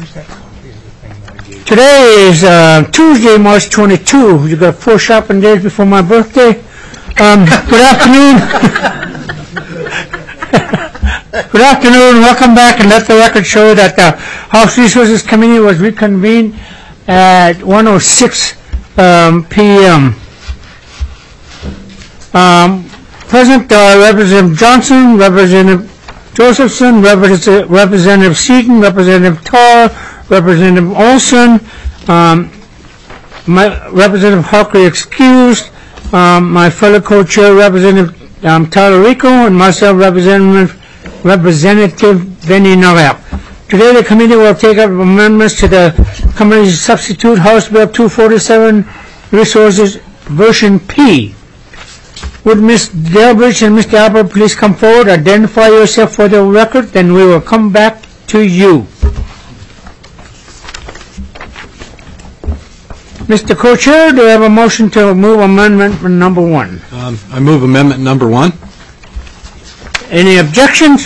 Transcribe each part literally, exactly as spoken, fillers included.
Today is uh, Tuesday, March twenty-second. You got four shopping days before my birthday. Um, good afternoon. Good afternoon. Welcome back, and let the record show that the House Resources Committee was reconvened at one oh six um, p m Um, present uh, Representative Johnson, Representative Josephson, Representative, Representative Seaton, Representative Tarr, Representative Olson, um, my, Representative Hockley excused, um, my fellow co-chair Representative um, Tyler Rico, and myself Representative Representative Benny Norrell. Today the committee will take up amendments to the committee's substitute House Bill two forty-seven Resources version P. Would Miz Delbridge and Mister Albert please come forward, identify yourself for the record, then we will come back to you. Mister Co-Chair, do I have a motion to move amendment number one? Um, I move amendment number one. Any objections?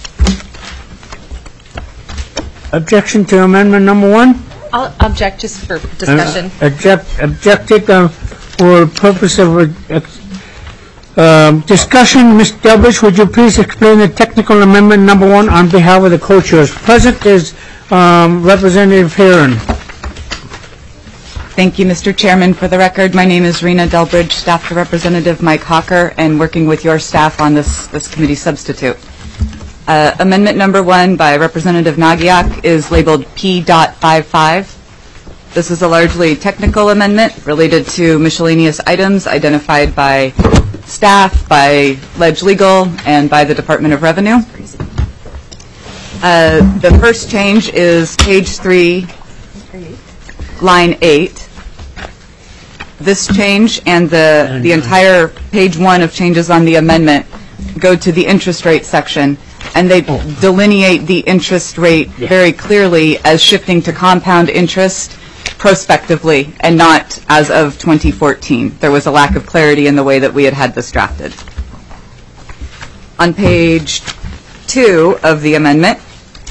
Objection to amendment number one? I'll object just for discussion. Uh, object, objected uh, for purpose of uh, um, discussion. Miz Delbridge, would you please explain the technical amendment number one on behalf of the co-chairs? Present is um, Representative Heron. Thank you, Mister Chairman. For the record, my name is Rena Delbridge, staff to Representative Mike Hawker, and working with your staff on this, this committee substitute. Uh, amendment number one by Representative Nagiak is labeled P fifty-five. This is a largely technical amendment related to miscellaneous items identified by staff, by Ledge Legal, and by the Department of Revenue. Uh, the first change is page three, line eight. This change and the, the entire page one of changes on the amendment go to the interest rate section, and they oh. delineate the interest rate yeah. very clearly as shifting to compound interest prospectively and not as of twenty fourteen. There was a lack of clarity in the way that we had had this drafted. On page two of the amendment,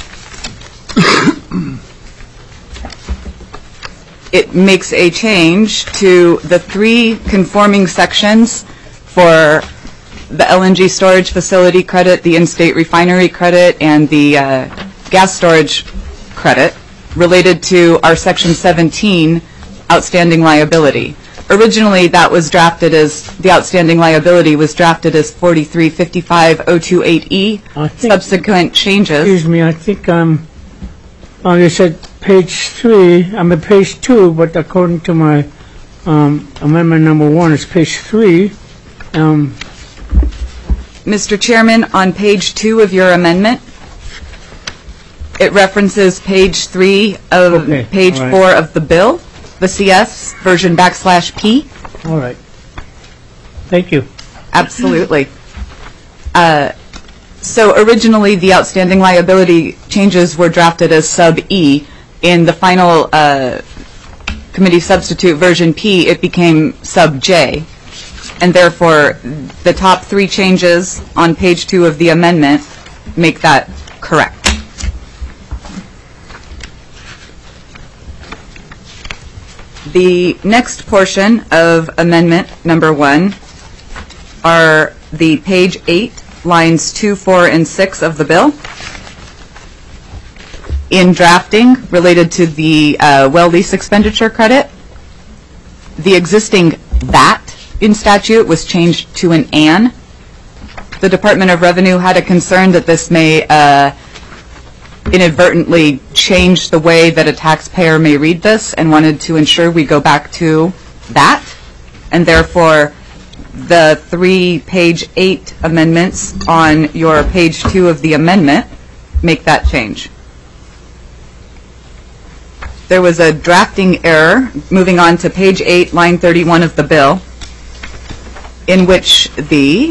it makes a change to the three conforming sections for the L N G storage facility credit, the in-state refinery credit, and the uh, gas storage credit related to our section seventeen outstanding liability. Originally, that was drafted as, the outstanding liability was drafted as forty-three fifty-five oh twenty-eight E. Subsequent changes. Excuse me, I think um, oh, you said page three, I'm at page two, but according to my um, amendment number one, it's page three. Um, Mister Chairman, on page two of your amendment, it references page three of okay, page right. four of the bill, the C S version backslash P. All right. Thank you. Absolutely. Uh, so originally, the outstanding liability changes were drafted as sub E. In the final uh, committee substitute version P, it became sub J. And therefore, the top three changes on page two of the amendment make that correct. The next portion of amendment number one are the page eight, lines two, four, and six of the bill. In drafting related to the uh, well lease expenditure credit, the existing that in statute was changed to an an. The Department of Revenue had a concern that this may uh, inadvertently change the way that a taxpayer may read this and wanted to ensure we go back to that. And therefore, the three page eight amendments on your page two of the amendment make that change. There was a drafting error, moving on to page eight, line thirty-one of the bill, in which the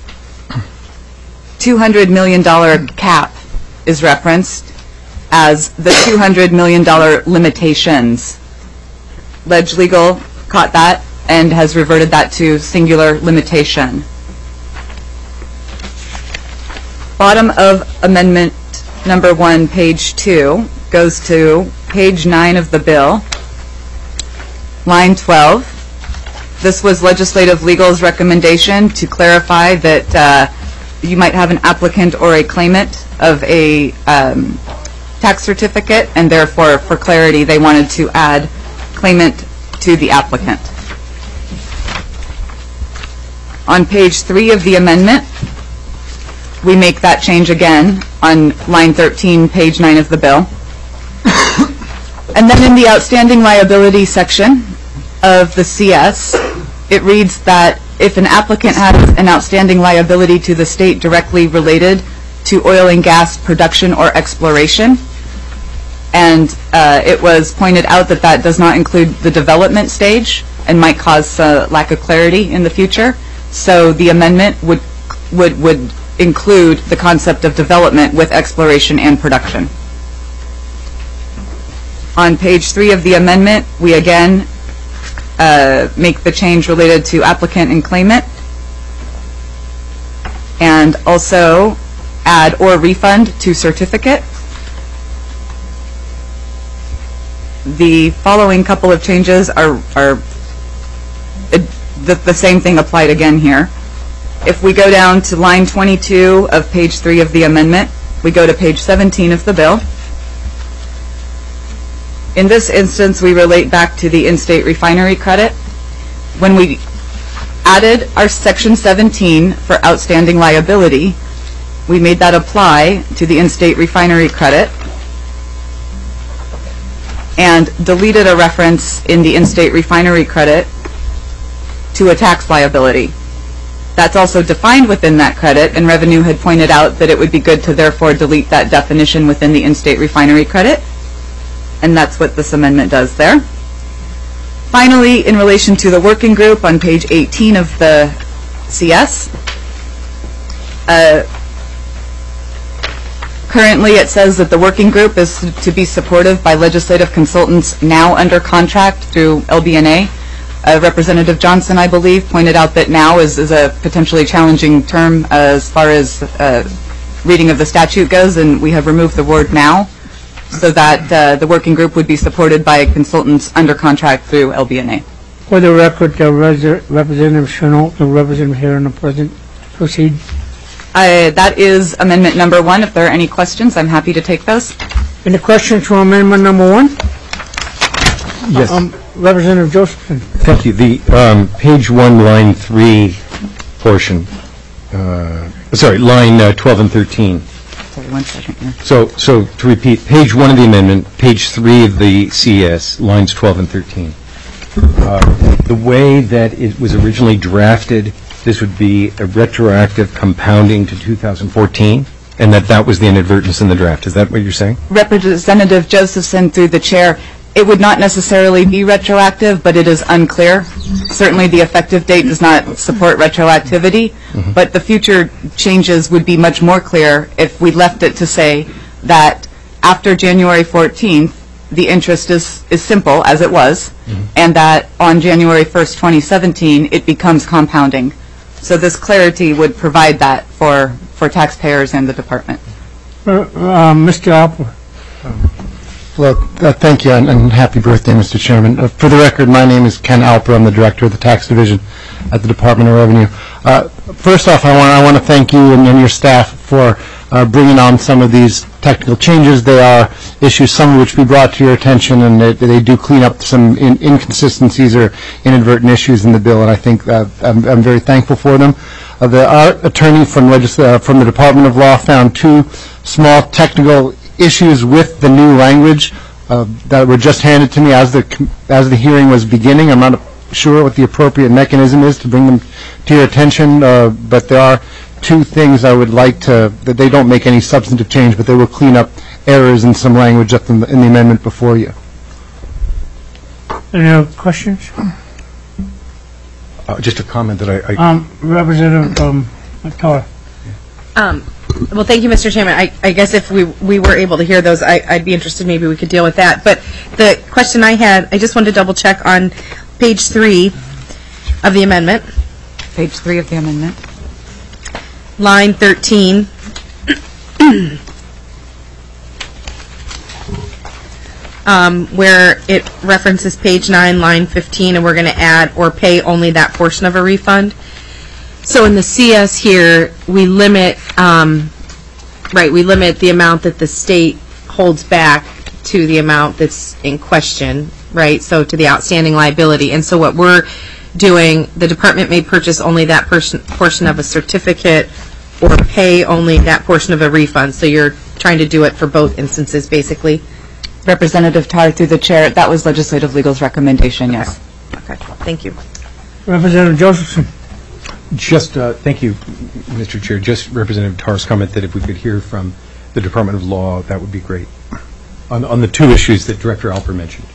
two hundred million dollars cap is referenced as the two hundred million dollars limitations. Ledge Legal caught that and has reverted that to singular limitation. Bottom of amendment number one, page two, goes to page nine of the bill, line twelve. This was Legislative Legal's recommendation to clarify that uh, you might have an applicant or a claimant of a um, tax certificate, and therefore, for clarity, they wanted to add claimant to the applicant. On page three of the amendment, we make that change again on line thirteen, page nine of the bill. And then in the outstanding liability section of the C S, it reads that if an applicant has an outstanding liability to the state directly related to oil and gas production or exploration, and uh, it was pointed out that that does not include the development stage and might cause a lack of clarity in the future. So the amendment would would would include the concept of development with exploration and production. On page three of the amendment, we again uh, make the change related to applicant and claimant, and also add or refund to certificate. The following couple of changes are, are it, the, the same thing applied again here. If we go down to line twenty-two of page three of the amendment, we go to page seventeen of the bill. In this instance, we relate back to the in-state refinery credit. When we added our section seventeen for outstanding liability, we made that apply to the in-state refinery credit and deleted a reference in the in-state refinery credit to a tax liability. That's also defined within that credit, and Revenue had pointed out that it would be good to therefore delete that definition within the in-state refinery credit, and that's what this amendment does there. Finally, in relation to the working group on page eighteen of the C S, uh, currently it says that the working group is to be supported by legislative consultants now under contract through L B N A. Uh, Representative Johnson, I believe, pointed out that now is, is a potentially challenging term as far as uh, reading of the statute goes, and we have removed the word now so that uh, the working group would be supported by consultants under contract through L B N A. For the record, uh, Representative Chenault, the representative here in the present, proceed. Uh, that is amendment number one. If there are any questions, I'm happy to take those. Any questions for amendment number one? Yes. Um, Representative Josephson. Thank you. The um, page one, line three portion, uh, sorry, line uh, twelve and thirteen. Sorry, one second here. So, so to repeat, page one of the amendment, page three of the C S, lines twelve and thirteen. Uh, the way that it was originally drafted, this would be a retroactive compounding to two thousand fourteen, and that that was the inadvertence in the draft. Is that what you're saying? Representative Josephson, through the chair, it would not necessarily be retroactive, but it is unclear. Certainly the effective date does not support retroactivity, mm-hmm. but the future changes would be much more clear if we left it to say that after January fourteenth, the interest is, is simple, as it was, mm-hmm. and that on January first, twenty seventeen, it becomes compounding. So this clarity would provide that for, for taxpayers and the department. Uh, uh, Mister Alper. Well, uh, thank you, and, and happy birthday, Mister Chairman. Uh, for the record, my name is Ken Alper. I'm the Director of the Tax Division at the Department of Revenue. Uh, first off, I want, I want to thank you and, and your staff for uh, bringing on some of these technical changes. They are issues, some of which we brought to your attention, and they, they do clean up some in, inconsistencies or inadvertent issues in the bill, and I think uh, I'm, I'm very thankful for them. Uh, the, our attorney from, legis uh, from the Department of Law found two small technical issues with the new language uh, that were just handed to me as the as the hearing was beginning. I'm not sure what the appropriate mechanism is to bring them to your attention, uh, but there are two things I would like to, that they don't make any substantive change, but they will clean up errors in some language up in the, in the amendment before you. Any other questions? Uh, just a comment that I... I um, Representative um, Tar. Um, well, thank you, Mister Chairman. I, I guess if we we were able to hear those, I, I'd be interested. Maybe we could deal with that. But the question I had, I just wanted to double check on page three of the amendment. Page three of the amendment. Line thirteen. um, where it references page nine, line fifteen, and we're going to add or pay only that portion of a refund. So in the C S here, we limit, um, right, we limit the amount that the state holds back to the amount that's in question, right, so to the outstanding liability. And so what we're doing, the department may purchase only that portion, portion of a certificate or pay only that portion of a refund. So you're trying to do it for both instances, basically. Representative Tar, through the chair, that was Legislative Legal's recommendation, yes. Okay, thank you. Representative Josephson. Just, uh, thank you, Mister Chair. Just Representative Tarr's comment that if we could hear from the Department of Law, that would be great, on, on the two issues that Director Alper mentioned.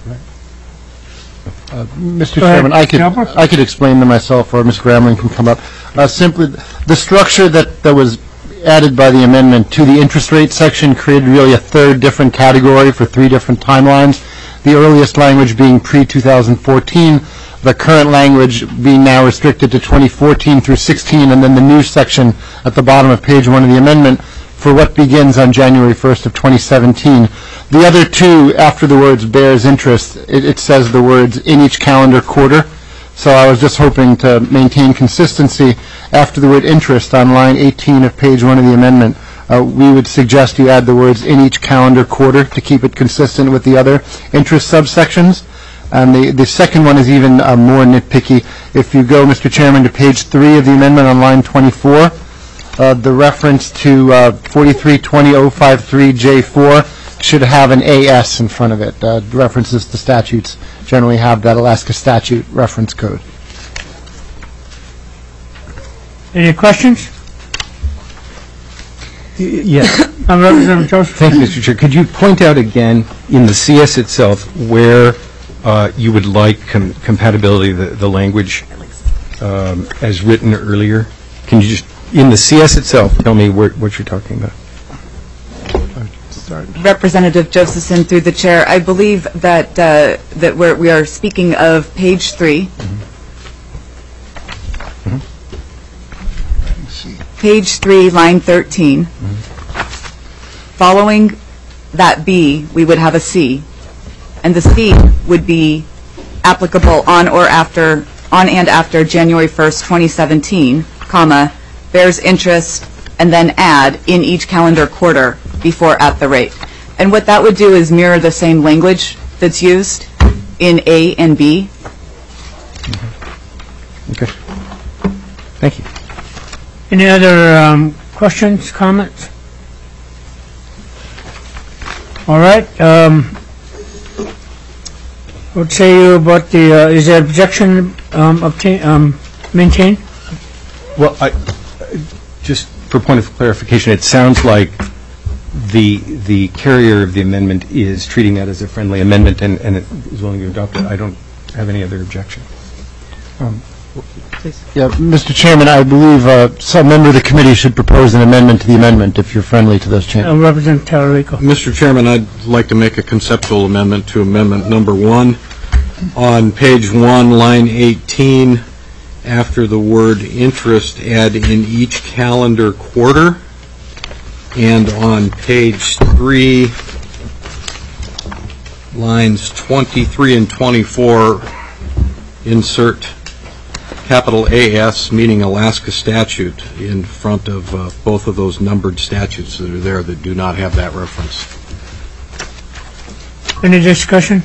Uh, Mister Go ahead, Chairman, I could, Alper. I could explain them myself, or Miz Gramling can come up. Uh, Simply, the structure that, that was added by the amendment to the interest rate section created really a third different category for three different timelines, the earliest language being pre two thousand fourteen, the current language being now restricted to twenty fourteen through sixteen, and then the new section at the bottom of page one of the amendment for what begins on January first of twenty seventeen. The other two, after the words bears interest, it, it says the words in each calendar quarter. So I was just hoping to maintain consistency. After the word interest on line eighteen of page one of the amendment, uh, we would suggest you add the words in each calendar quarter to keep it consistent with the other interest subsections. And the, the second one is even uh, more nitpicky. If you go, Mister Chairman, to page three of the amendment on line twenty-four, uh, the reference to uh, forty-three twenty oh fifty-three J four should have an A S in front of it. Uh, references to statutes generally have that Alaska statute reference code. Any questions? Yes. I'm Representative Joseph. Thank you, Mister Chair. Could you point out again in the C S itself where uh, you would like com compatibility, the, the language um, as written earlier? Can you just, in the C S itself, tell me where, what you're talking about? Representative Josephson, through the chair, I believe that uh, that we're, we are speaking of page three. Mm-hmm. Mm-hmm. Page three, line thirteen. Mm-hmm. Following that B, we would have a C, and the C would be applicable on or after, on and after January first, twenty seventeen, comma, bears interest, and then add in each calendar quarter before at the rate. And what that would do is mirror the same language that's used in A and B. Okay. Thank you. Any other um, questions, comments? All right. Um, what say you about the, uh, is there objection um, obtain, um, maintained? Well, I, just for point of clarification, it sounds like the the carrier of the amendment is treating that as a friendly amendment and, and it is willing to adopt it. I don't have any other objection. Um, yeah, Mister Chairman, I believe uh, some member of the committee should propose an amendment to the amendment if you're friendly to those changes. Uh, Representative Tallarico. Mister Chairman, I'd like to make a conceptual amendment to amendment number one. On page one, line eighteen, after the word interest, add in each calendar quarter. And on page three, lines twenty-three and twenty-four, insert capital A S, meaning Alaska statute, in front of uh, both of those numbered statutes that are there that do not have that reference. Any discussion?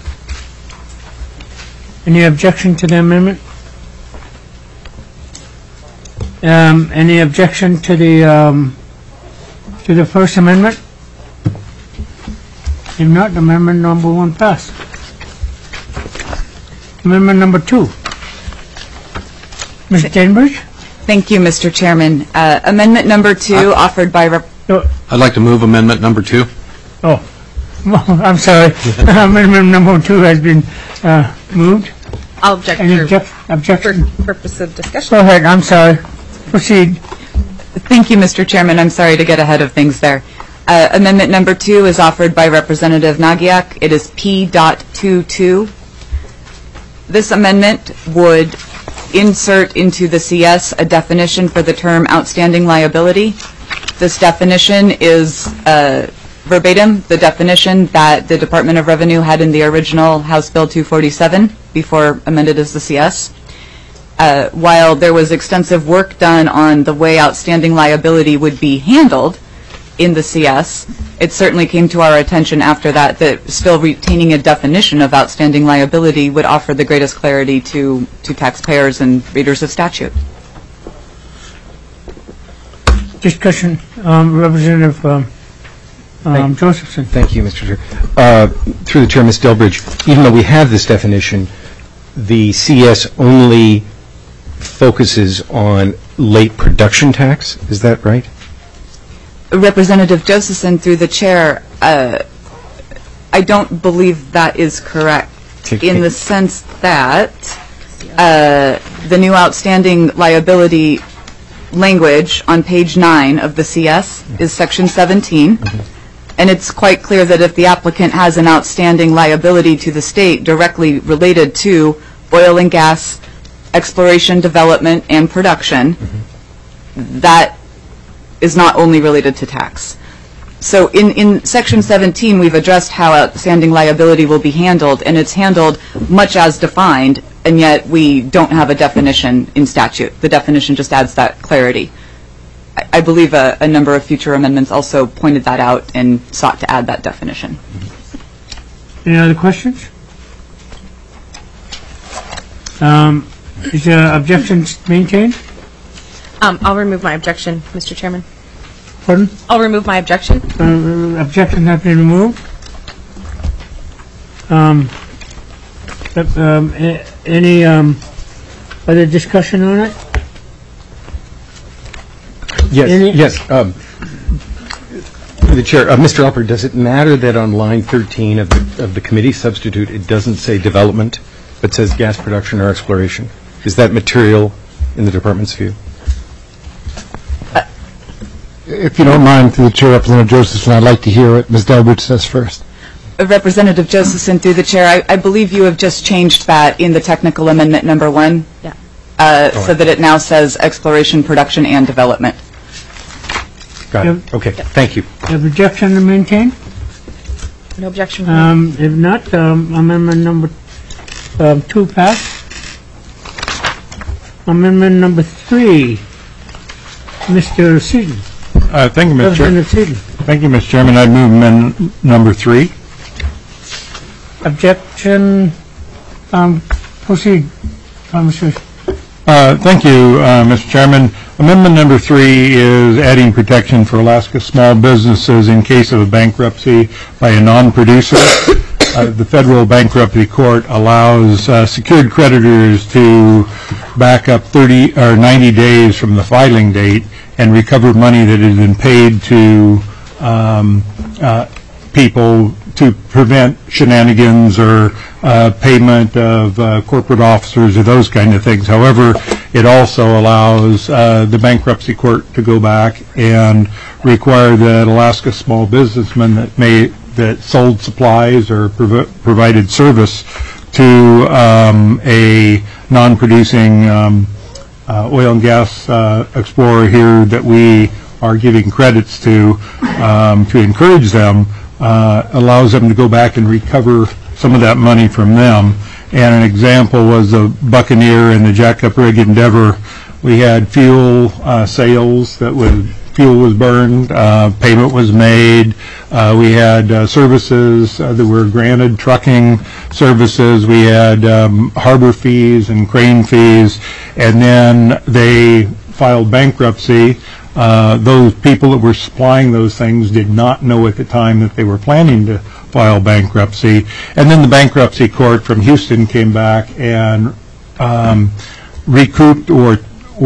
Any objection to the amendment? Um, any objection to the um, to the first amendment? If not, amendment number one passed. Amendment number two. Miz Cambridge? Thank you, Mister Chairman. Uh, amendment number two, offered by Rep Oh, I'd like to move amendment number two. oh. I'm sorry. Amendment number two has been uh, moved. I'll object Any for, object, objection? for purpose of discussion. Go ahead. I'm sorry. Proceed. Thank you, Mister Chairman. I'm sorry to get ahead of things there. Uh, amendment number two is offered by Representative Nagiak. It is P twenty-two. This amendment would insert into the C S a definition for the term outstanding liability. This definition is uh, verbatim the definition that the Department of Revenue had in the original House Bill two forty-seven before amended as the C S. Uh, while there was extensive work done on the way outstanding liability would be handled in the C S, it certainly came to our attention after that that still retaining a definition of outstanding liability would offer the greatest clarity to, to taxpayers and readers of statute. Discussion, um, Representative um, um, Josephson. Thank you, Mister Chair. Uh, through the Chair, Miz Delbridge, even though we have this definition, the C S only focuses on late production tax. Is that right? Representative Josephson, through the chair, uh, I don't believe that is correct in the sense that uh, the new outstanding liability language on page nine of the C S is section seventeen, mm-hmm. and it's quite clear that if the applicant has an outstanding liability to the state directly related to oil and gas exploration, development, and production, mm-hmm. that is not only related to tax. So in, in section seventeen, we've addressed how outstanding liability will be handled, and it's handled much as defined, and yet we don't have a definition in statute. The definition just adds that clarity. I, I believe a, a number of future amendments also pointed that out and sought to add that definition. Any other questions? Um, is the objection maintained? Um, I'll remove my objection, Mister Chairman. Pardon? I'll remove my objection. Uh, objection has been removed. Um, but, um, a- any um, other discussion on it? Yes, Any- yes. Um, through the Chair, uh, Mister Alpert, does it matter that on line thirteen of the, of the committee substitute it doesn't say development, but says gas production or exploration? Is that material in the department's view? If you don't mind, through the chair, Representative Josephson, I'd like to hear what Miz Delbridge says first. Representative Josephson, through the chair, I, I believe you have just changed that in the technical amendment number one, Yeah. uh, so that it now says exploration, production, and development. Got Yep. it. Okay, thank you. The objection to maintain? No objection. Um, if not, um, amendment number um, two passed. Amendment number three, Mister Seaton. Uh, Thank you, Mister Chair. Representative Seaton. Thank you, Mister Chairman. I'd move amendment number three. Objection, um, proceed, Conversation. Uh, Thank you, uh, Mister Chairman. Amendment number three is adding protection for Alaska small businesses in case of a bankruptcy by a non-producer. Uh, the federal bankruptcy court allows uh, secured creditors to back up thirty or ninety days from the filing date and recover money that has been paid to um, uh, people to prevent shenanigans or uh, payment of uh, corporate officers or those kind of things. However, it also allows uh, the bankruptcy court to go back and require that Alaska small businessmen that may that sold supplies or prov- provided service to um, a non-producing um, uh, oil and gas uh, explorer here that we are giving credits to um, to encourage them, uh, allows them to go back and recover some of that money from them. And an example was the Buccaneer and the Jackup Rig Endeavor. We had fuel uh, sales that was fuel was burned, uh, payment was made. Uh, we had uh, services uh, that were granted, trucking services. We had um, harbor fees and crane fees, and then they filed bankruptcy. Uh, those people that were supplying those things did not know at the time that they were planning to file bankruptcy. And then the bankruptcy court from Houston came back and um, recouped or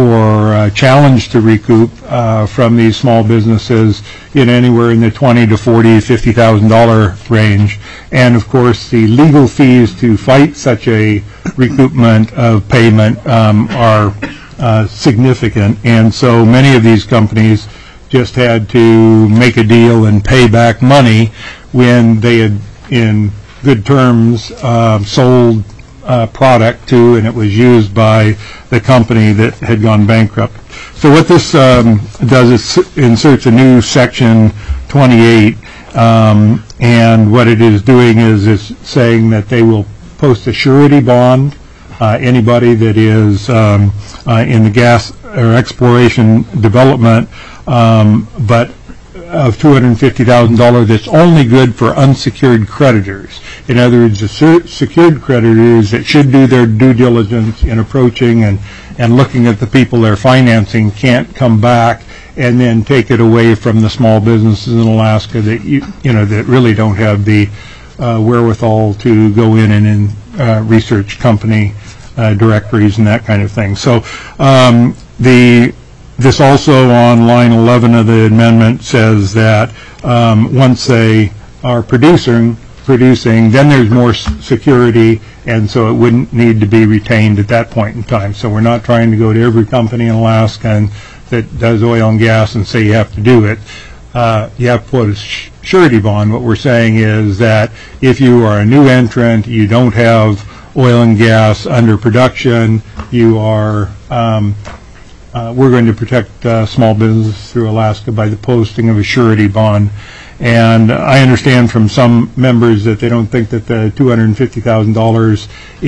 or uh, challenged to recoup uh, from these small businesses in anywhere in the twenty to forty, fifty thousand dollar range. And of course, the legal fees to fight such a recoupment of payment um, are uh, significant. And so many of these companies just had to make a deal and pay back money when they had, in good terms, uh, sold Uh, product to, and it was used by the company that had gone bankrupt. So what this um, does is inserts a new section twenty-eight Um, And what it is doing is is saying that they will post a surety bond. Uh, Anybody that is um, uh, in the gas or exploration development, um, but of two hundred fifty thousand dollars, that's only good for unsecured creditors. In other words, the se- secured creditors that should do their due diligence in approaching and, and looking at the people they're financing can't come back and then take it away from the small businesses in Alaska that you, you know, that really don't have the uh, wherewithal to go in and in, uh, research company uh, directories and that kind of thing. So um, the this also on line eleven of the amendment says that um, once they are producing, producing, then there's more s- security, and so it wouldn't need to be retained at that point in time. So we're not trying to go to every company in Alaska and that does oil and gas and say you have to do it. Uh, you have to put a sh- surety bond. What we're saying is that if you are a new entrant, you don't have oil and gas under production, you are, um, uh, we're going to protect uh, small business through Alaska by the posting of a surety bond. And I understand from some members that they don't think that the two hundred fifty thousand dollars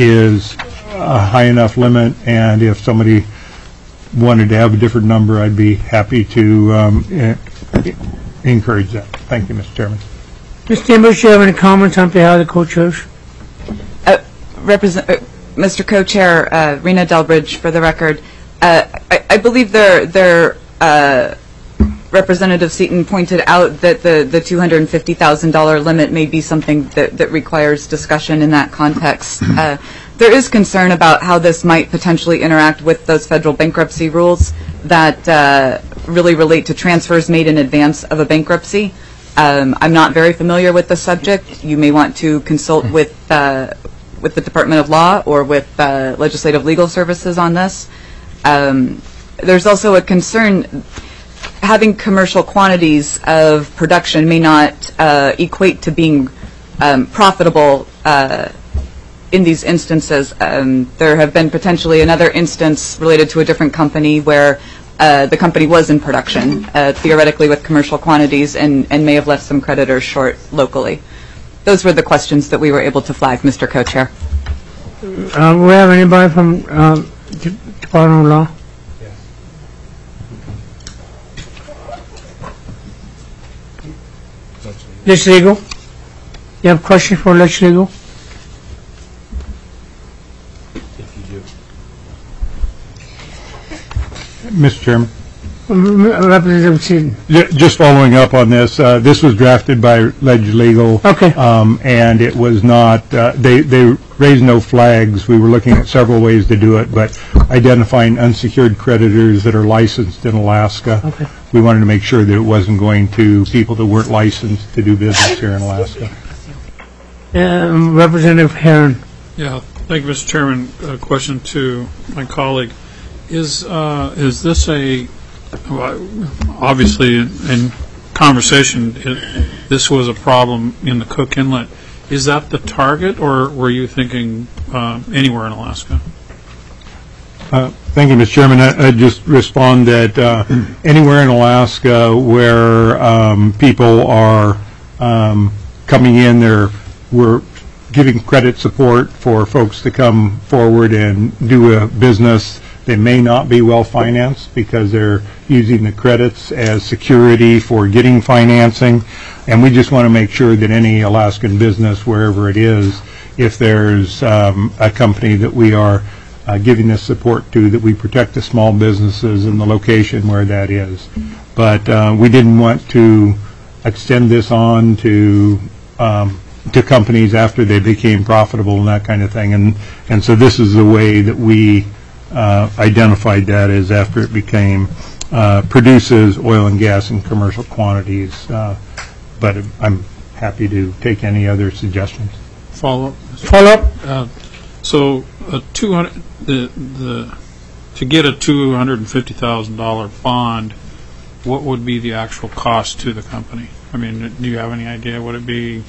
is a high enough limit, and if somebody wanted to have a different number, I'd be happy to um, eh, encourage that. Thank you, Mister Chairman. Miz Chambers, do you have any comments on behalf of the co-chairs? Uh, Represent, uh, Mister Co-Chair, uh, Rena Delbridge, for the record, uh, I, I believe their their uh, Representative Seaton pointed out that the, the two hundred fifty thousand dollars limit may be something that, that requires discussion in that context. Uh, there is concern about how this might potentially interact with those federal bankruptcy rules that uh, really relate to transfers made in advance of a bankruptcy. Um, I'm not very familiar with the subject. You may want to consult with uh, with the Department of Law or with uh, Legislative Legal Services on this. Um, there's also a concern having commercial quantities of production may not uh, equate to being um, profitable uh, in these instances. Um, there have been potentially another instance related to a different company where uh, the company was in production, uh, theoretically with commercial quantities, and, and may have left some creditors short locally. Those were the questions that we were able to flag, Mister Co-Chair. Uh, we have anybody from um, D- Department of Law? Lex Legal? You have questions for Lex Legal? Mister Chairman. Representative Seaton. Ju- Just following up on this, uh, this was drafted by Ledge Legal. Okay. Um, and it was not, uh, they, they raised no flags. We were looking at several ways to do it, but identifying unsecured creditors that are licensed in Alaska. Okay. We wanted to make sure that it wasn't going to people that weren't licensed to do business here in Alaska. Um, Representative Herron. Yeah, thank you, Mister Chairman. A question to my colleague. Is uh, is this a, well, obviously in conversation, it, this was a problem in the Cook Inlet. Is that the target, or were you thinking uh, anywhere in Alaska? Uh, Thank you, Mister Chairman. I- I'd just respond that uh, anywhere in Alaska where um, people are um, coming in, there, we're giving credit support for folks to come forward and do a business. They may not be well-financed because they're using the credits as security for getting financing. And we just want to make sure that any Alaskan business, wherever it is, if there's um, a company that we are uh, giving this support to, that we protect the small businesses in the location where that is. But uh, we didn't want to extend this on to um, to companies after they became profitable and that kind of thing. And, and so this is the way that we uh, identified that, is after it became, uh, produces oil and gas in commercial quantities. Uh, but I'm happy to take any other suggestions. Follow up. Follow up. Uh, so a two hundred the the to get a two hundred fifty thousand dollar bond, what would be the actual cost to the company? I mean, do you have any idea? Would it be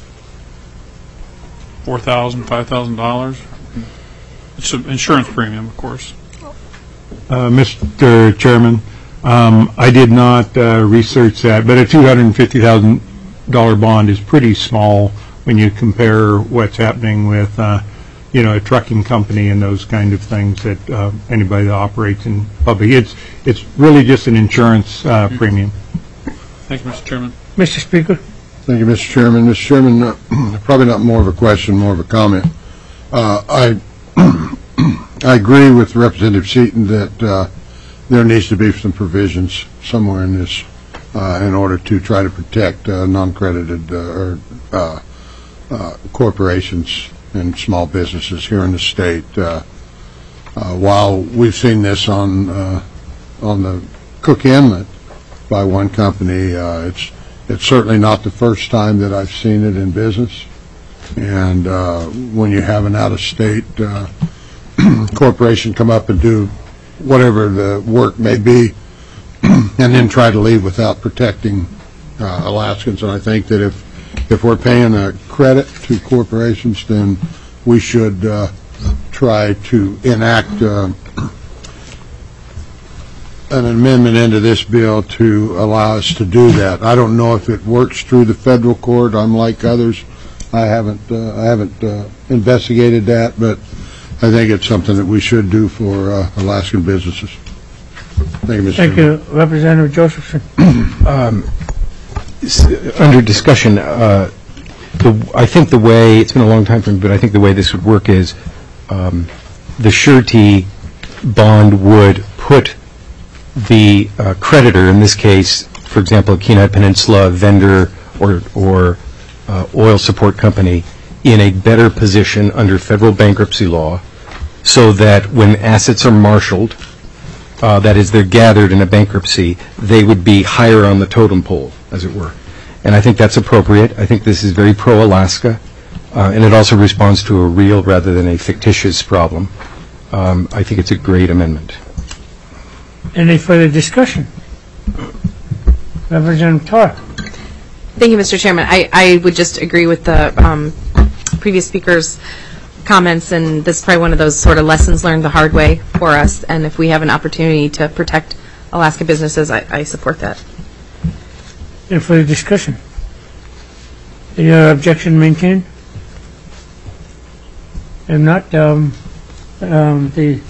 four thousand, five thousand dollars? It's an insurance premium, of course. Uh, Mister Chairman, um, I did not uh, research that, but a two hundred fifty thousand dollar bond is pretty small when you compare what's happening with, uh, you know, a trucking company and those kind of things that uh, anybody that operates in public. It's it's really just an insurance uh, premium. Thank you, Mister Chairman. Mister Speaker? Thank you, Mister Chairman. Mister Chairman, uh, probably not more of a question, more of a comment. Uh, I I agree with Representative Seaton that uh, there needs to be some provisions somewhere in this uh, in order to try to protect uh, non-credited uh, or uh, uh, corporations and small businesses here in the state. Uh, uh, while we've seen this on uh, on the Cook Inlet by one company, uh, it's it's certainly not the first time that I've seen it in business. And uh, when you have an out-of-state uh, corporation come up and do whatever the work may be, and then try to leave without protecting uh, Alaskans, and I think that if if we're paying a credit to corporations, then we should uh, try to enact uh, an amendment into this bill to allow us to do that. I don't know if it works through the federal court. Unlike others, I haven't uh, I haven't uh, investigated that, but I think it's something that we should do for uh, Alaskan businesses. Thank you, Mister Thank you, Representative Josephson. Um, s- Under discussion, uh, the, I think the way, it's been a long time for me, but I think the way this would work is um, the surety bond would put the uh, creditor, in this case, for example, Kenai Peninsula vendor or, or uh, oil support company, in a better position under federal bankruptcy law, so that when assets are marshaled, uh, that is, they're gathered in a bankruptcy, they would be higher on the totem pole, as it were. And I think that's appropriate. I think this is very pro-Alaska, uh, and it also responds to a real rather than a fictitious problem. Um, I think it's a great amendment. Any further discussion? Representative Tar. Thank you, Mister Chairman. I, I would just agree with the um, previous speaker's comments, and this is probably one of those sort of lessons learned the hard way for us, and if we have an opportunity to protect Alaska businesses, I, I support that. Any further discussion? Your objection maintained? If not, um, um, the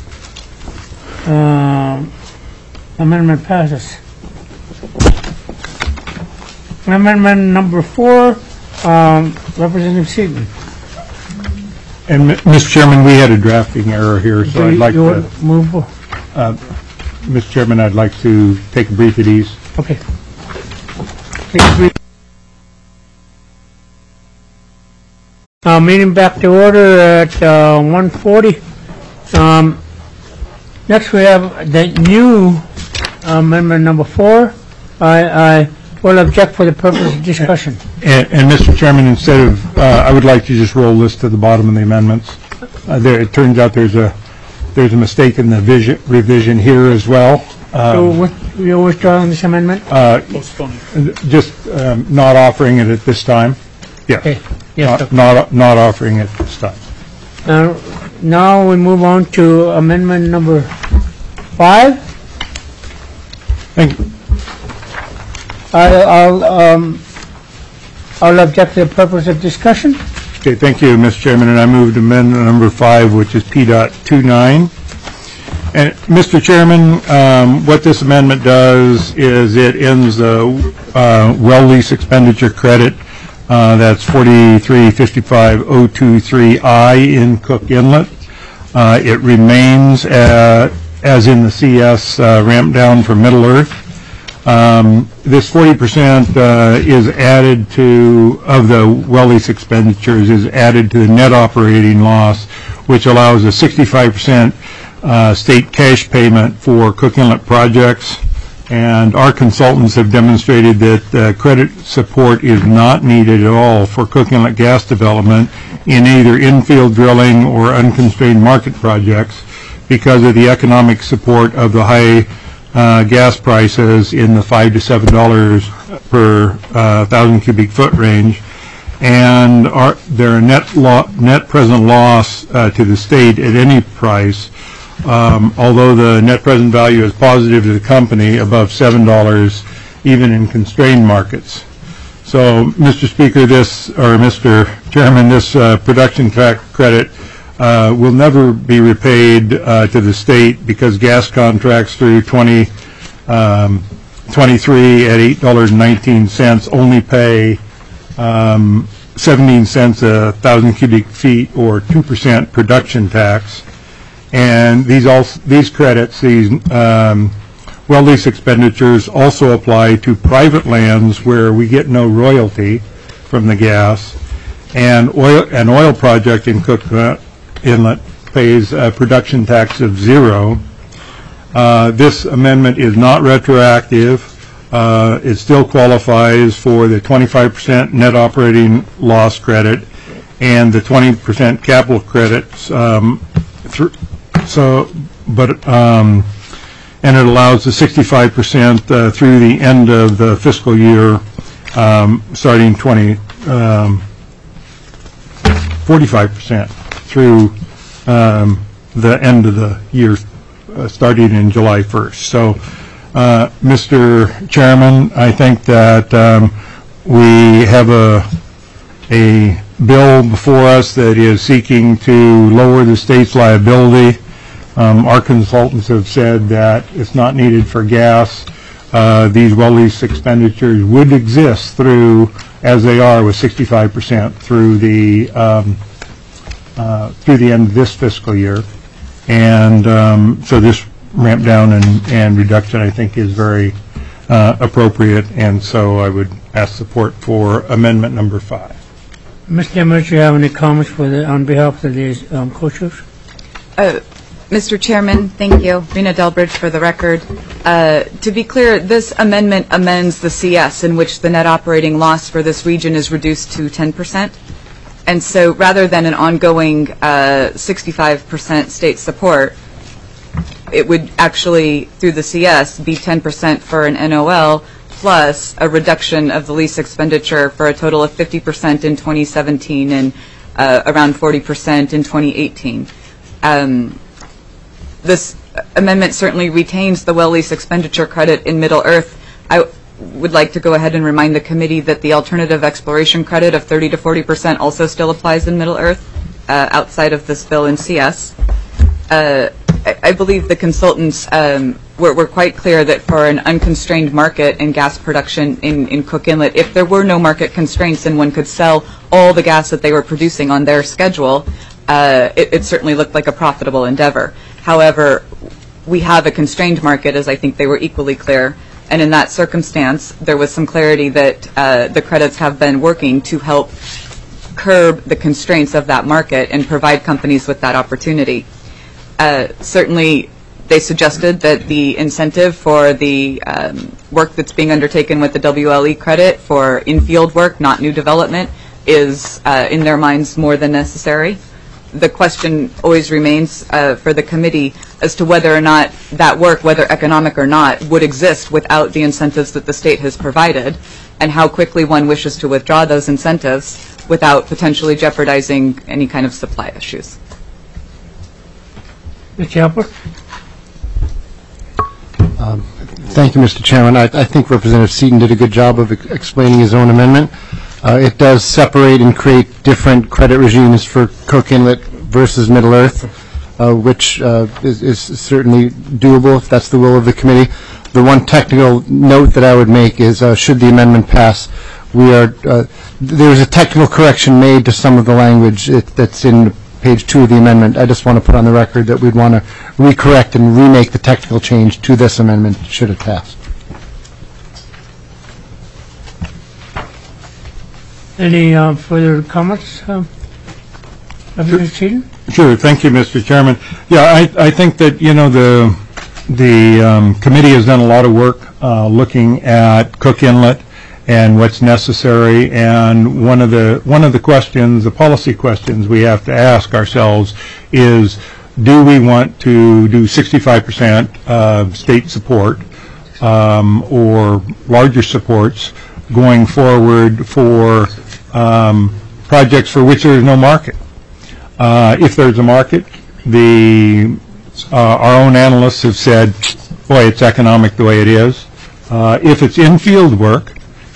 um, amendment passes. Amendment number four, um, Representative Seaton. And, Mister Chairman, we had a drafting error here, so I'd like You to, would move? uh, Mister Chairman, I'd like to take a brief at ease. Okay. Please read. Uh, meeting back to order at uh, one forty. Um, next, we have the new amendment number four. I, I will object for the purpose of discussion. And, and Mister Chairman, instead of, uh, I would like to just roll this to the bottom of the amendments. Uh, there, it turns out there's a there's a mistake in the vision, revision here as well. So, Um, what, you're withdrawing this amendment? uh, Postpone. just um, not offering it at this time. Okay. Yes. Yes, Not, sir. not not offering it this time. Uh, now we move on to amendment number five. Thank you. I, I'll, um, I'll object to the purpose of discussion. Okay, thank you, Mister Chairman, and I moved amendment number five, which is P dot two nine. And, Mister Chairman, um, what this amendment does is it ends the uh, well lease expenditure credit, uh, that's forty-three fifty-five oh two three I in Cook Inlet. Uh, It remains uh, as in the C S uh, ramp down for Middle Earth. Um, This forty percent uh, is added to, of the well lease expenditures, is added to the net operating loss, which allows a sixty-five percent uh, state cash payment for Cook Inlet projects. And our consultants have demonstrated that uh, credit support is not needed at all for Cook Inlet gas development in either infield drilling or unconstrained market projects because of the economic support of the high Uh, gas prices in the five to seven dollars per uh, thousand cubic foot range, and are their net lo- net present loss uh, to the state at any price, um, although the net present value is positive to the company above seven dollars, even in constrained markets. So, Mister Speaker, this, or Mister Chairman, this uh, production tax credit uh, will never be repaid uh, to the state because gas contracts through twenty twenty-three at eight dollars and nineteen cents only pay um, seventeen cents a thousand cubic feet or two percent production tax. And these also, these credits, these um, well lease expenditures also apply to private lands where we get no royalty from the gas. And oil, an oil project in Cook Inlet pays a production tax of zero. Uh, this amendment is not retroactive. Uh, it still qualifies for the twenty-five percent net operating loss credit and the twenty percent capital credits. Um, through, so, but um, and it allows the sixty-five percent uh, through the end of the fiscal year, um, starting twenty, um, forty-five percent through um, the end of the year, uh, starting in July first. So, uh, Mister Chairman, I think that um, we have a a bill before us that is seeking to lower the state's liability. Um, our consultants have said that it's not needed for gas. Uh, these well lease expenditures would exist through, as they are, with sixty-five percent through the um, uh, through the end of this fiscal year, and um, so this ramp down and, and reduction, I think, is very uh, appropriate, and so I would ask support for amendment number five. Mister Chairman, do you have any comments for the, on behalf of the um, co-chairs? Uh, Mister Chairman, thank you. Rena Delbridge for the record. Uh, to be clear, this amendment amends the C S in which the net operating loss for this region is reduced to ten percent. And so rather than an ongoing uh, sixty-five percent state support, it would actually, through the C S, be ten percent for an N O L plus a reduction of the lease expenditure for a total of fifty percent in twenty seventeen and uh, around forty percent in twenty eighteen. Um, This amendment certainly retains the well lease expenditure credit in Middle Earth. I would like to go ahead and remind the committee that the alternative exploration credit of thirty to forty percent also still applies in Middle Earth uh, outside of this bill in C S. Uh, I, I believe the consultants um, were, were quite clear that for an unconstrained market in gas production in, in Cook Inlet, if there were no market constraints and one could sell all the gas that they were producing on their schedule, uh, it, it certainly looked like a profitable endeavor. However, we have a constrained market, as I think they were equally clear, and in that circumstance, there was some clarity that uh, the credits have been working to help curb the constraints of that market and provide companies with that opportunity. Uh, certainly, they suggested that the incentive for the um, work that's being undertaken with the W L E credit for in-field work, not new development, is, uh, in their minds, more than necessary. The question always remains uh, for the committee as to whether or not that work, whether economic or not, would exist without the incentives that the state has provided, and how quickly one wishes to withdraw those incentives without potentially jeopardizing any kind of supply issues. Mister Halper? Um, thank you, Mister Chairman. I, I think Representative Seaton did a good job of ex explaining his own amendment. Uh, it does separate and create different credit regimes for Cook Inlet versus Middle Earth, uh, which uh, is, is certainly doable if that's the will of the committee. The one technical note that I would make is, uh, should the amendment pass, we are uh, there's a technical correction made to some of the language it, that's in page two of the amendment. I just want to put on the record that we'd want to recorrect and remake the technical change to this amendment should it pass. Any uh, further comments, um, Representative Seaton? Sure. Thank you, Mister Chairman. Yeah, I, I think that, you know, the the um, committee has done a lot of work uh, looking at Cook Inlet and what's necessary. And one of the one of the questions, the policy questions we have to ask ourselves is, do we want to do sixty-five percent uh, state support um, or larger supports going forward for um, projects for which there is no market? Uh, if there's a market, the uh, our own analysts have said, boy, it's economic the way it is. Uh, if it's in-field work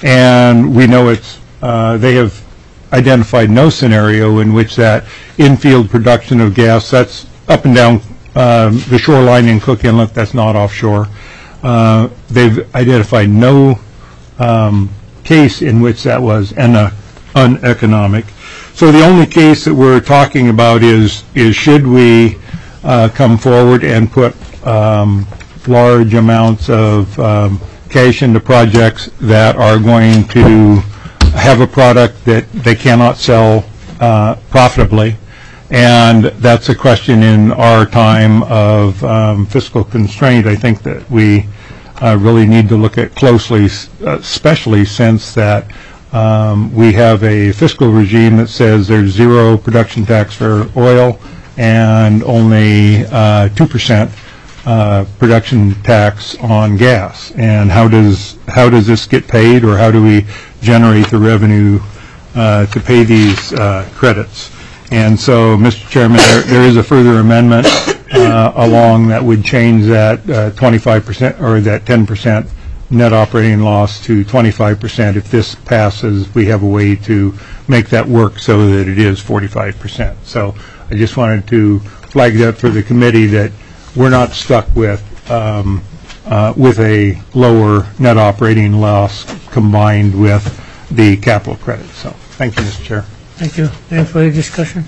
and we know it's, uh, they have identified no scenario in which that infield production of gas, that's up and down um, the shoreline in Cook Inlet, that's not offshore. Uh, they've identified no um, case in which that was un- uneconomic. So the only case that we're talking about is, is should we uh, come forward and put um, large amounts of um, cash into projects that are going to have a product that they cannot sell uh, profitably. And that's a question in our time of um, fiscal constraint, I think, that we uh, really need to look at closely, especially since that um, we have a fiscal regime that says there's zero production tax for oil and only uh, two percent uh, production tax on gas. And how does how does this get paid, or how do we generate the revenue uh, to pay these uh, credits? And so, Mister Chairman, there, there is a further amendment uh, along that would change that uh, twenty-five percent or that ten percent net operating loss to twenty-five percent. If this passes, we have a way to make that work so that it is forty-five percent. So I just wanted to flag that for the committee that we're not stuck with um, uh, with a lower net operating loss combined with the capital credit. So thank you, Mister Chair. Thank you. Any further discussion?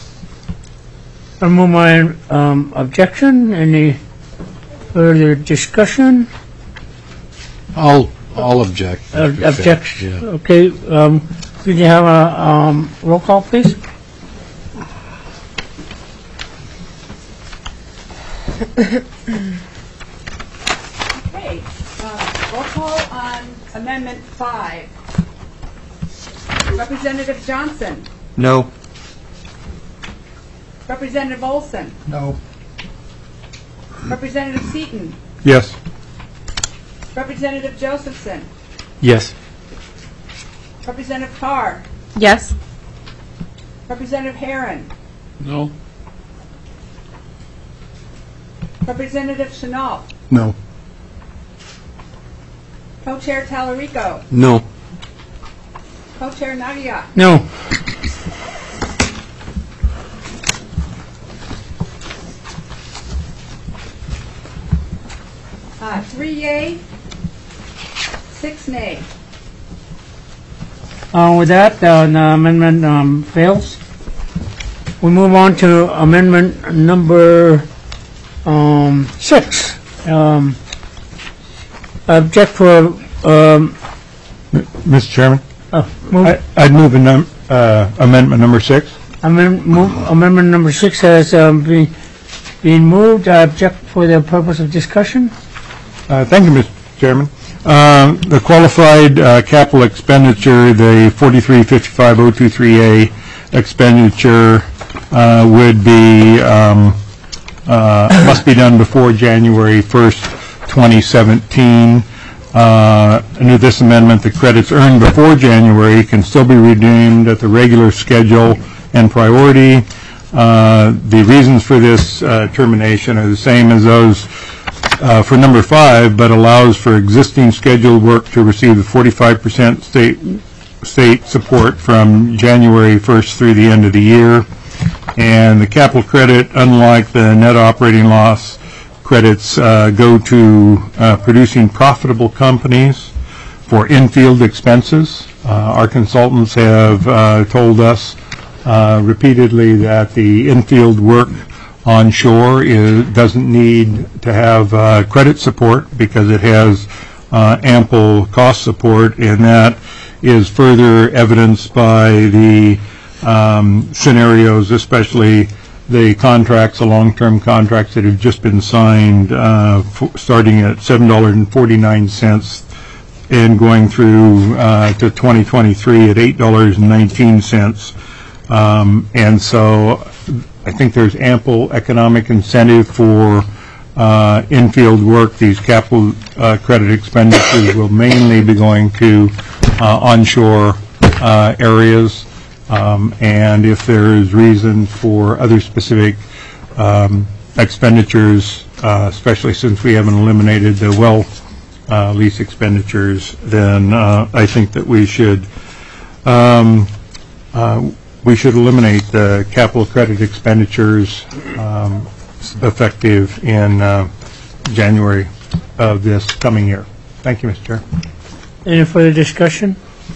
I move my um, objection. Any further discussion? I'll, I'll object. Uh, Mister Chair. Objection. Yeah. Okay. Um, could you have a um, roll call, please? Okay. Uh, roll call on Amendment five. Representative Johnson. No. Representative Olson. No. Representative Seaton. Yes. Representative Josephson. Yes. Representative Carr. Yes? Representative Herron. No? Representative Chenault. No. Co-Chair Talarico. No. Co-Chair Nagia. No. Uh, three yay, six nay. Uh, with that, uh, the amendment um, fails. We move on to amendment number um, six. Um, I object for um, Mister Chairman, uh, move, I- I'd move a num- uh, amendment number six. amendment, move, amendment number six has um, been been moved. I object for the purpose of discussion. Uh, Thank you, Mister Chairman. Um, The qualified uh, capital expenditure, the forty-three fifty-five oh two three A expenditure uh, would be, um, uh, must be done before January first, twenty seventeen. Uh, Under this amendment, the credits earned before January can still be redeemed at the regular schedule and priority. Uh, The reasons for this uh, termination are the same as those uh, for number five, but allows for existing scheduled work to receive the forty-five percent state state support from January first through the end of the year. And the capital credit, unlike the net operating loss credits, uh, go to uh, producing profitable companies for infield expenses. Uh, Our consultants have uh, told us uh, repeatedly that the infield work onshore is, doesn't need to have uh, credit support because it has uh, ample cost support, and that is further evidenced by the um, scenarios, especially the contracts, the long-term contracts that have just been signed, uh, f- starting at seven dollars and forty-nine cents and going through uh, to twenty twenty-three at eight dollars and nineteen cents. Um, and so I think there's ample economic incentive for uh, infield work. These capital uh, credit expenditures will mainly be going to uh, onshore uh, areas. Um, and if there is reason for other specific um, expenditures, uh, especially since we haven't eliminated the well uh, lease expenditures, then uh, I think that we should um, uh, we should eliminate the capital credit expenditures um, effective in uh, January of this coming year. Thank you, Mister Chair. Any further discussion?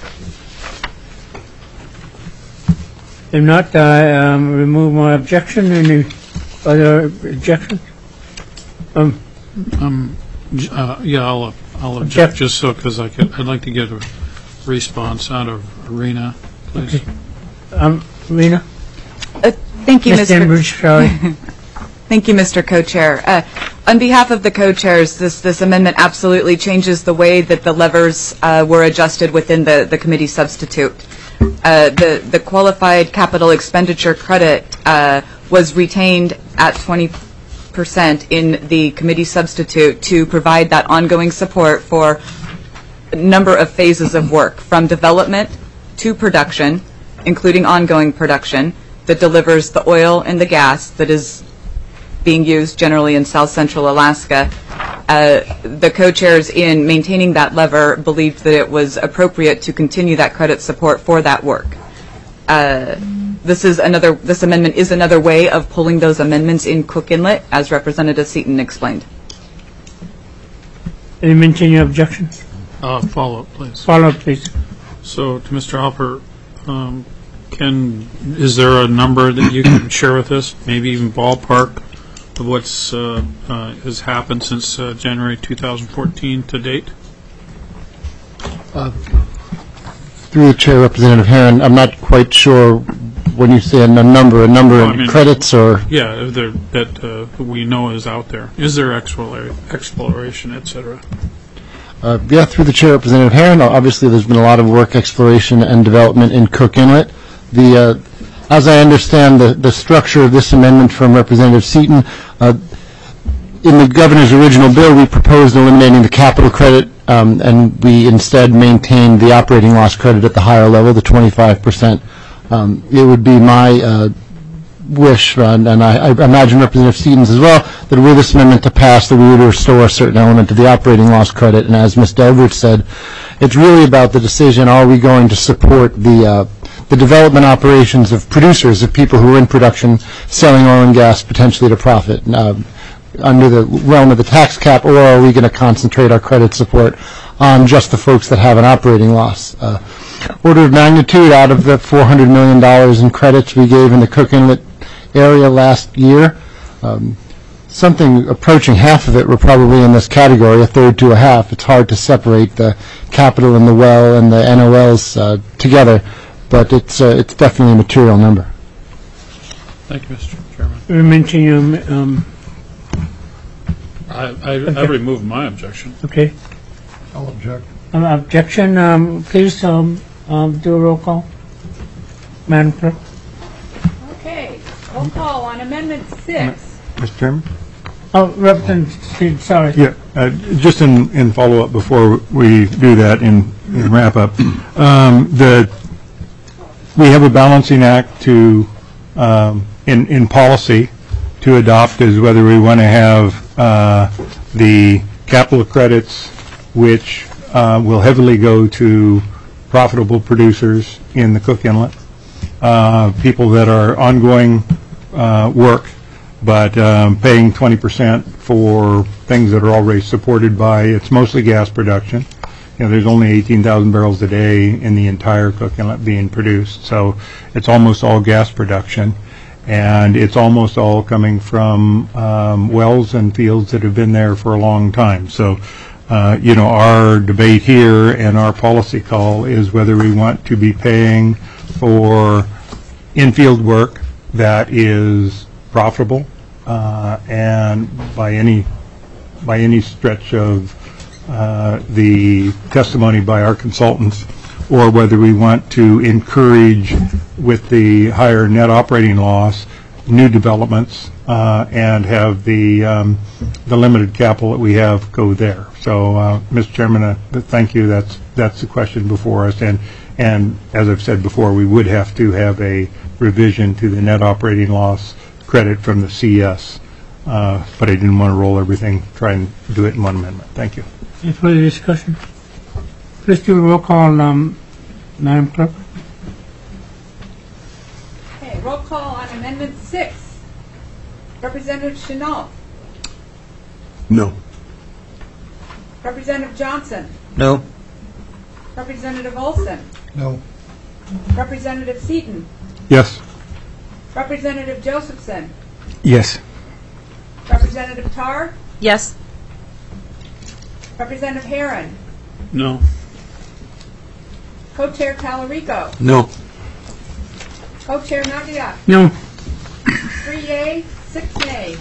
If not, I um, remove my objection. Any other objection? Um, Um, j- uh, yeah, I'll, I'll Object. object just so, because I could, I'd like to get a response out of Rena, please. um, Rena? Uh, Thank you, Miz Mister Denbridge, sorry. Thank you, Mister Co-Chair. Uh, On behalf of the co-chairs, this, this amendment absolutely changes the way that the levers uh, were adjusted within the, the committee substitute. Uh, the, the qualified capital expenditure credit uh, was retained at twenty percent in the committee substitute to provide that ongoing support for a number of phases of work, from development to production, including ongoing production, that delivers the oil and the gas that is being used generally in South Central Alaska. Uh, the co-chairs, in maintaining that lever, believed that it was appropriate to continue that credit support for that work. Uh, this is another. This amendment is another way of pulling those amendments in Cook Inlet, as Representative Seaton explained. Any maintain your objection? Uh, follow-up, please. Follow up, please. So, to Mister Alper, um, can, is there a number that you can share with us, maybe even ballpark, of what's uh, uh, has happened since uh, January two thousand fourteen to date? Through the chair, Representative Herron, I'm not quite sure when you say a n- number, a number Well, I in mean- credits or... Yeah, if there, that uh, we know is out there. Is there explora- exploration, et cetera? Uh, yeah, through the chair, Representative Herron, obviously there's been a lot of work, exploration, and development in Cook Inlet. The, uh, as I understand the, the structure of this amendment from Representative Seaton, uh, in the governor's original bill, we proposed eliminating the capital credit, um, and we instead maintained the operating loss credit at the higher level, the twenty-five percent. Um, it would be my uh, wish, uh, and I, I imagine Representative Seaton's as well, that were this amendment to pass, that we would restore a certain element of the operating loss credit. And as Miz Delbridge said, it's really about the decision: are we going to support the uh, the development operations of producers, of people who are in production, selling oil and gas potentially to profit uh, under the realm of the tax cap, or are we going to concentrate our credit support on just the folks that have an operating loss? Uh, order of magnitude, out of the four hundred million dollars in credits we gave in the Cook Inlet area last year, um, something approaching half of it were probably in this category, a third to a half. It's hard to separate the capital and the well and the N O Ls uh, together, but it's uh, it's definitely a material number. Thank you, Mister Chairman. We maintain your, um, I, I, I removed my objection. okay. I'll object. Um, objection, um, please, um, um, do a roll call. Madam Clerk? Okay, roll call on Amendment six. Mister Chairman? Oh, Representative Seaton, sorry. Yeah, uh, just in, in follow-up before we do that in, in wrap-up, um, the, we have a balancing act to, um, in, in policy to adopt, is whether we want to have uh, the capital credits, which uh, will heavily go to profitable producers in the Cook Inlet, uh, people that are ongoing uh, work, but um, paying twenty percent for things that are already supported by, it's mostly gas production. You know, there's only eighteen thousand barrels a day in the entire Cook Inlet being produced, so it's almost all gas production, and it's almost all coming from um, wells and fields that have been there for a long time. So, uh, you know, our debate here and our policy call is whether we want to be paying for in-field work that is profitable uh, and by any by any stretch of uh, the testimony by our consultants, or whether we want to encourage, with the higher net operating loss, new developments uh, and have the um, the limited capital that we have go there. So, uh, Mister Chairman, uh, thank you. That's that's the question before us, and and as I've said before, we would have to have a revision to the net operating loss credit from the C S, uh, but I didn't want to roll everything, try and do it in one amendment. Thank you. Any further discussion? Please do a roll call, um, Madam Clerk. Okay, roll call on Amendment six. Representative Chenault. No. Representative Johnson. No. Representative Olson. No. Representative Seaton. Yes. Representative Josephson. Yes. Representative Tarr. Yes. Representative Herron. No. Co-Chair Talarico. No. Co-Chair Nagiak. No. Three yea, six nay.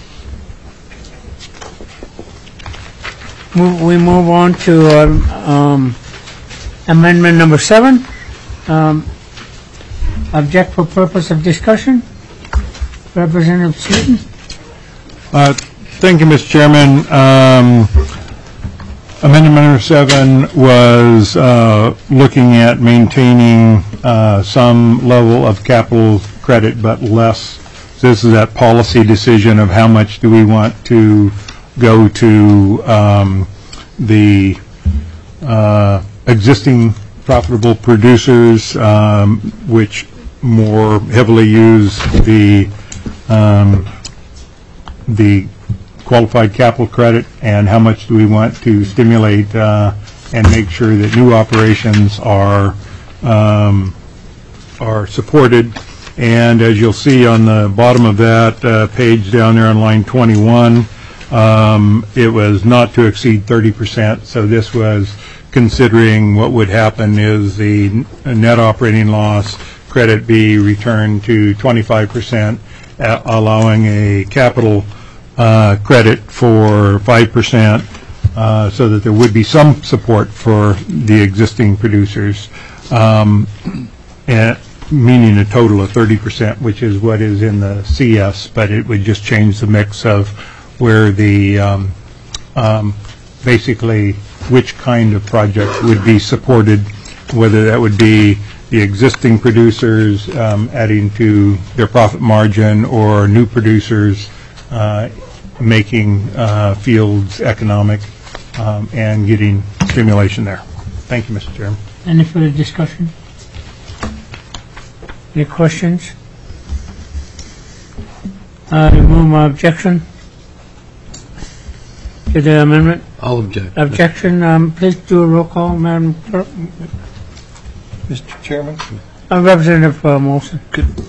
Move- We move on to um, um, amendment number seven. Um, Object for purpose of discussion. Representative Seaton. Uh, Thank you, Mister Chairman. Um, Amendment number seven was uh, looking at maintaining uh, some level of capital credit, but less. This is that policy decision of how much do we want to go to um, the uh, existing profitable producers, um, which more heavily use the um, the qualified capital credit, and how much do we want to stimulate uh, and make sure that new operations are um, are supported. And as you'll see on the bottom of that uh, page down there on line twenty-one, um, it was not to exceed thirty percent. So this was considering what would happen is the net operating loss credit be returned to twenty-five percent, uh, allowing a capital uh, credit for five percent, uh, so that there would be some support for the existing producers, um, and meaning a total of thirty percent, which is what is in the C S, but it would just change the mix of where the, um, um, basically, which kind of project would be supported, whether that would be the existing producers um, adding to their profit margin, or new producers uh, making uh, fields economic um, and getting stimulation there. Thank you, Mister Chairman. Any further discussion? Any questions? Uh, remove my objection to the amendment. I'll object. Objection, um, please do a roll call, Madam Clerk. Mister Chairman, Uh, Representative uh, Molson.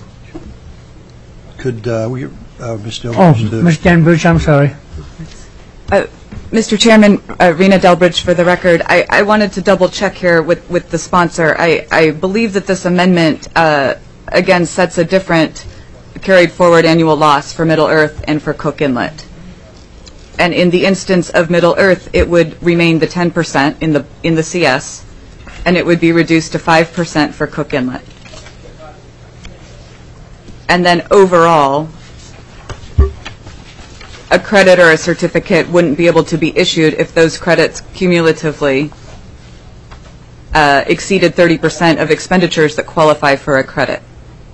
could uh, we, uh, Miz Oh, Delbridge, uh, Miz Denbridge, I'm sorry. Uh, Mister Chairman, uh, Rena Delbridge for the record. I, I wanted to double check here with, with the sponsor. I, I believe that this amendment, uh, again, sets a different carried forward annual loss for Middle Earth and for Cook Inlet. And in the instance of Middle Earth, it would remain the ten percent in the, in the C S, and it would be reduced to five percent for Cook Inlet. And then overall, a credit or a certificate wouldn't be able to be issued if those credits cumulatively uh, exceeded thirty percent of expenditures that qualify for a credit.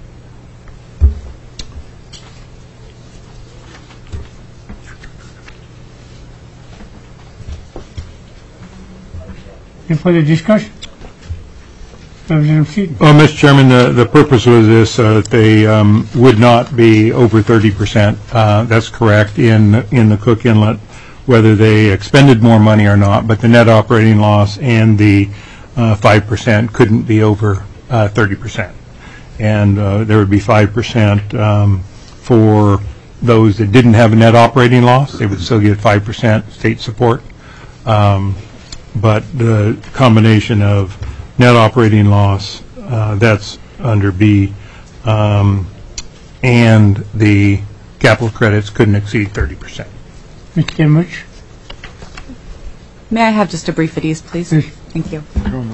Any further discussion? Representative Seaton. Well, Mister Chairman, the, the purpose was this, uh, that they um, would not be over thirty percent. Uh, that's correct in, in the Cook Inlet, whether they expended more money or not, but the net operating loss and the uh, five percent couldn't be over uh, thirty percent. And uh, there would be five percent um, for those that didn't have a net operating loss. They would still get five percent state support. Um, but the combination of net operating loss, uh, that's under B, um, and the capital credits couldn't exceed thirty percent. Mister Denbridge. May I have just a brief at ease, please? Yes. Thank you.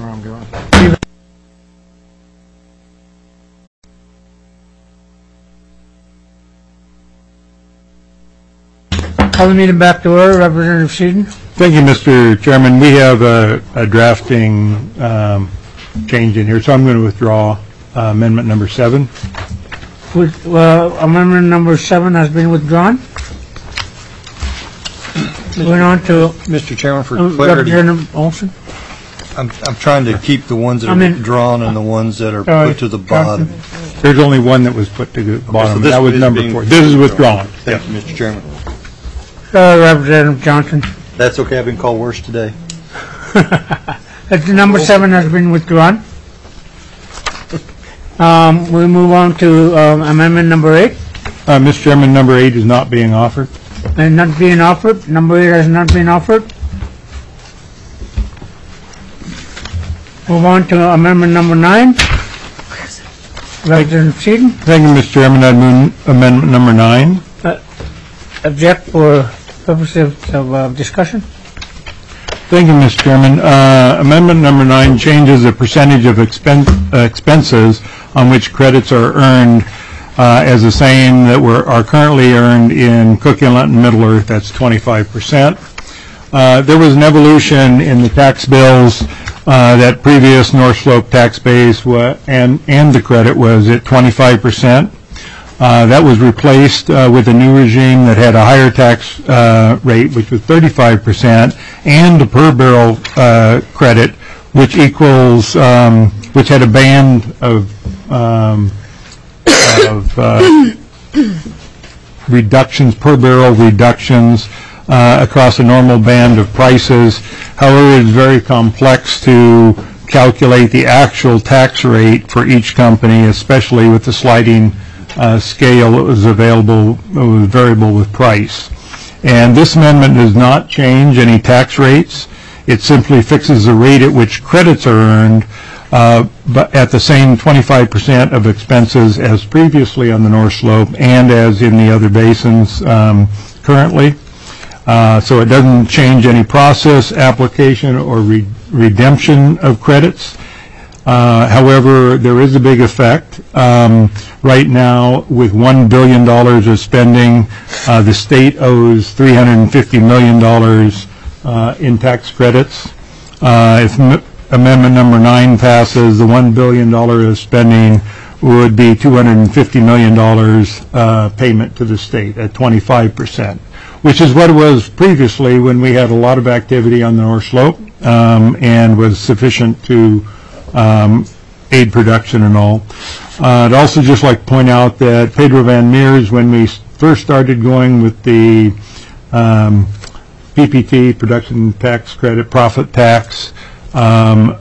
Call the meeting back to order. Representative Seaton. Thank you, Mister Chairman. We have a, a drafting um, change in here, so I'm going to withdraw uh, amendment number seven. With, uh, amendment number seven has been withdrawn. Going on to Mister Chairman, for uh, clarity, Representative Olson. I'm I'm trying to keep the ones that I are mean- drawn and the ones that are Sorry, put to the bottom. There's only one that was put to the bottom. this That was is number being- four. This is withdrawn. Thank you, Mister Chairman. Uh, Representative Johnson. That's okay, I've been called worse today. That's number seven has been withdrawn. Um, we move on to um, amendment number eight, Uh, Mister Chairman, number eight is not being offered. and not being offered. Number eight has not been offered. Move on to amendment number nine. Representative Seaton, Thank you, Mister Chairman. I'd move amendment number nine. object for purposes of uh, discussion. Thank you, Mister Chairman. Uh, Amendment number nine changes the percentage of expen- uh, expenses on which credits are earned uh, as the same that were are currently earned in Cook Inlet and Middle Earth. That's twenty-five percent. Uh, there was an evolution in the tax bills uh, that previous North Slope tax base wa- and and the credit was at twenty-five percent. Uh, that was replaced uh, with a new regime that had a higher tax uh, rate, which was thirty-five percent, and a per barrel uh, credit, which equals, um, which had a band of um, of uh, reductions, per barrel reductions uh, across a normal band of prices. However, it's very complex to calculate the actual tax rate for each company, especially with the sliding uh, scale that was available, it was variable with price. And this amendment does not change any tax rates. It simply fixes the rate at which credits are earned, uh, but at the same twenty-five percent of expenses as previously on the North Slope and as in the other basins um, currently. Uh, so it doesn't change any process, application, or re- redemption of credits. Uh, however, there is a big effect. Um, right now, with one billion dollars of spending, uh, the state owes three hundred fifty million dollars uh, in tax credits. Uh, if m- amendment number nine passes, the one billion dollars of spending would be two hundred fifty million dollars uh, payment to the state at twenty-five percent, which is what it was previously when we had a lot of activity on the North Slope um, and was sufficient to um, aid production and all. Uh, I'd also just like to point out that Pedro Van Meers, when we first started going with the um, P P T, Production Tax Credit, Profit Tax, um,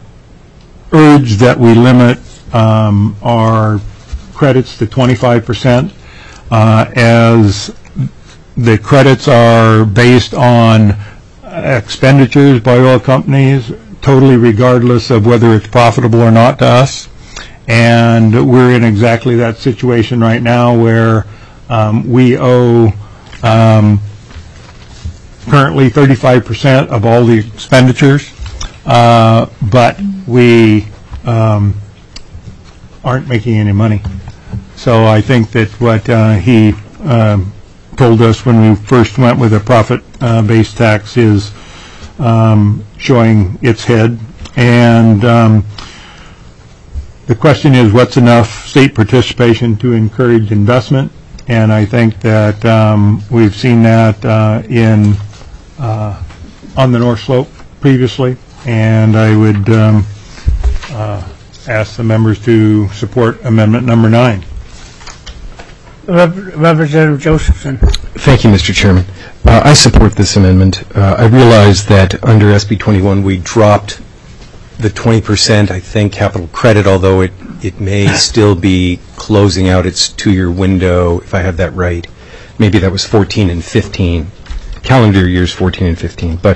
urged that we limit um, our credits to twenty-five percent uh, as the credits are based on expenditures by oil companies, totally regardless of whether it's profitable or not to us. And we're in exactly that situation right now where um, we owe um, currently thirty-five percent of all the expenditures, uh, but we um, aren't making any money. So I think that what uh, he um, told us when we first went with a profit-based uh, tax is um, showing its head. And um, the question is, what's enough state participation to encourage investment? And I think that um, we've seen that uh, in uh, on the North Slope previously, and I would um, uh, ask the members to support amendment number nine. Rep- Representative Josephson. Thank you, Mister Chairman. Uh, I support this amendment. Uh, I realize that under S B twenty-one we dropped the twenty percent, I think, capital credit, although it, it may still be closing out its two-year window, if I have that right. Maybe that was fourteen and fifteen, calendar years fourteen and fifteen. But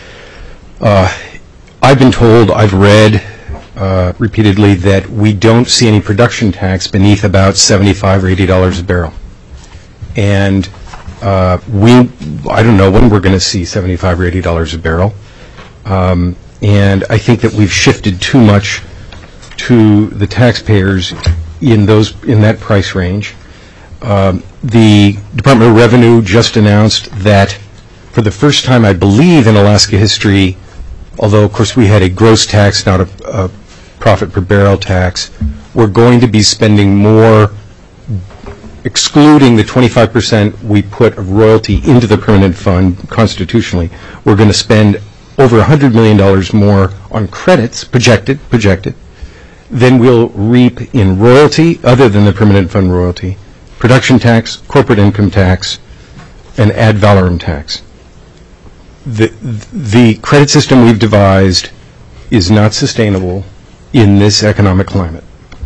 uh, I've been told, I've read uh, repeatedly that we don't see any production tax beneath about seventy-five or eighty dollars a barrel. And uh, we, I don't know when we're going to see seventy-five or eighty dollars a barrel. Um, and I think that we've shifted too much to the taxpayers in those in that price range. Um, the Department of Revenue just announced that for the first time, I believe, in Alaska history, although of course we had a gross tax, not a, a profit per barrel tax, we're going to be spending more excluding the twenty-five percent we put of royalty into the permanent fund constitutionally, we're going to spend over one hundred million dollars more on credits, projected, projected, than we'll reap in royalty, other than the permanent fund royalty, production tax, corporate income tax, and ad valorem tax. The, the credit system we've devised is not sustainable in this economic climate.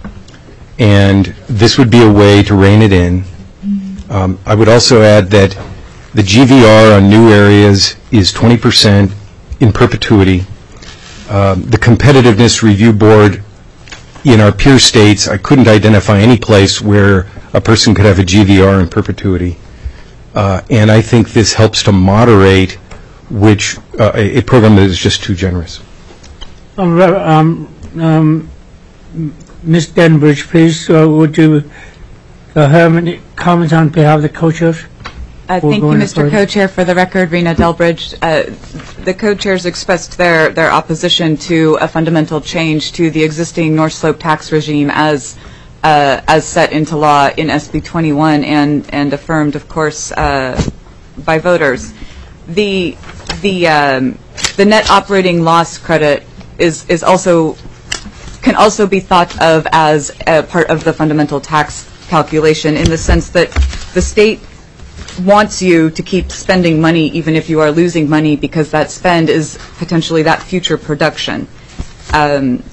And this would be a way to rein it in. Um, I would also add that the G V R on new areas is twenty percent in perpetuity. Um, the Competitiveness Review Board in our peer states, I couldn't identify any place where a person could have a G V R in perpetuity. Uh, and I think this helps to moderate which uh, a, a program that is just too generous. Um, um, um, Miz Denbridge, please, uh, would you uh, have any comments on behalf of the co-chairs? Uh, thank you, Mister Co-Chair. For the record, Rena Delbridge. Uh, the co-chairs expressed their, their opposition to a fundamental change to the existing North Slope tax regime as uh, as set into law in S B twenty-one and, and affirmed, of course, uh, by voters. The the um, the net operating loss credit is is also can also be thought of as a part of the fundamental tax calculation, in the sense that the state wants you to keep spending money even if you are losing money, because that spend is potentially that future production. Um,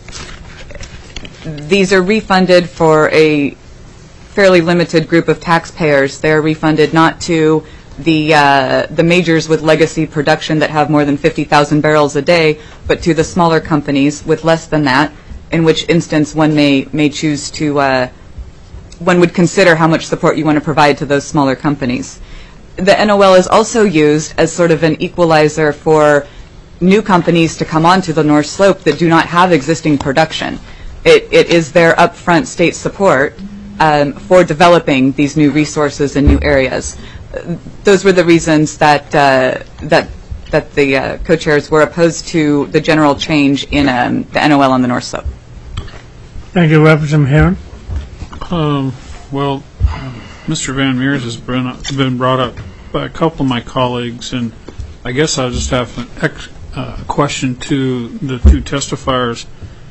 these are refunded for a fairly limited group of taxpayers. They're refunded not to the uh, the majors with legacy production that have more than fifty thousand barrels a day, but to the smaller companies with less than that, in which instance one may may choose to uh, one would consider how much support you want to provide to those smaller companies. The N O L is also used as sort of an equalizer for new companies to come onto the North Slope that do not have existing production. It, it is their upfront state support um, for developing these new resources in new areas. Uh, those were the reasons that uh, that that the uh, co-chairs were opposed to the general change in um, the N O L on the North Slope. Thank you, Representative Herron. Um, well, Mister Van Meers has been, been brought up by a couple of my colleagues, and I guess I'll just have an ex, uh, question to the two testifiers.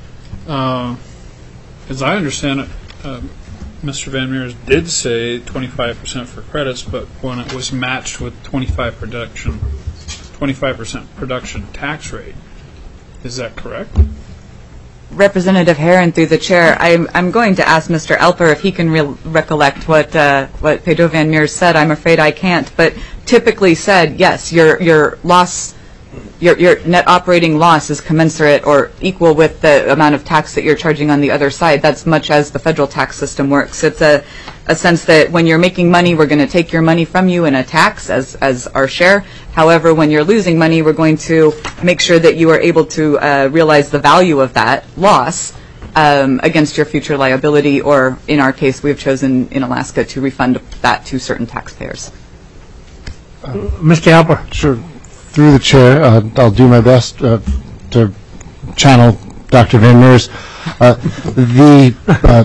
Uh, as I understand it, uh, Mister Van Meers did say twenty-five percent for credits, but when it was matched with twenty-five production, twenty-five percent production tax rate, is that correct? Representative Herron, through the chair, I'm, I'm going to ask Mister Alper if he can re recollect what uh, what Pedro Van Meers said. I'm afraid I can't, but typically said, yes, your your loss, your your net operating loss is commensurate or equal with the amount of tax that you're charging on the other side. That's much as the federal tax system works. It's a a sense that when you're making money, we're going to take your money from you in a tax as as our share. However, when you're losing money, we're going to make sure that you are able to uh, realize the value of that loss um, against your future liability, or in our case, we've chosen in Alaska to refund that to certain taxpayers. Uh, Mister Alper. Sure. Through the chair, uh, I'll do my best uh, to channel Doctor Van Meers. Uh, the, uh,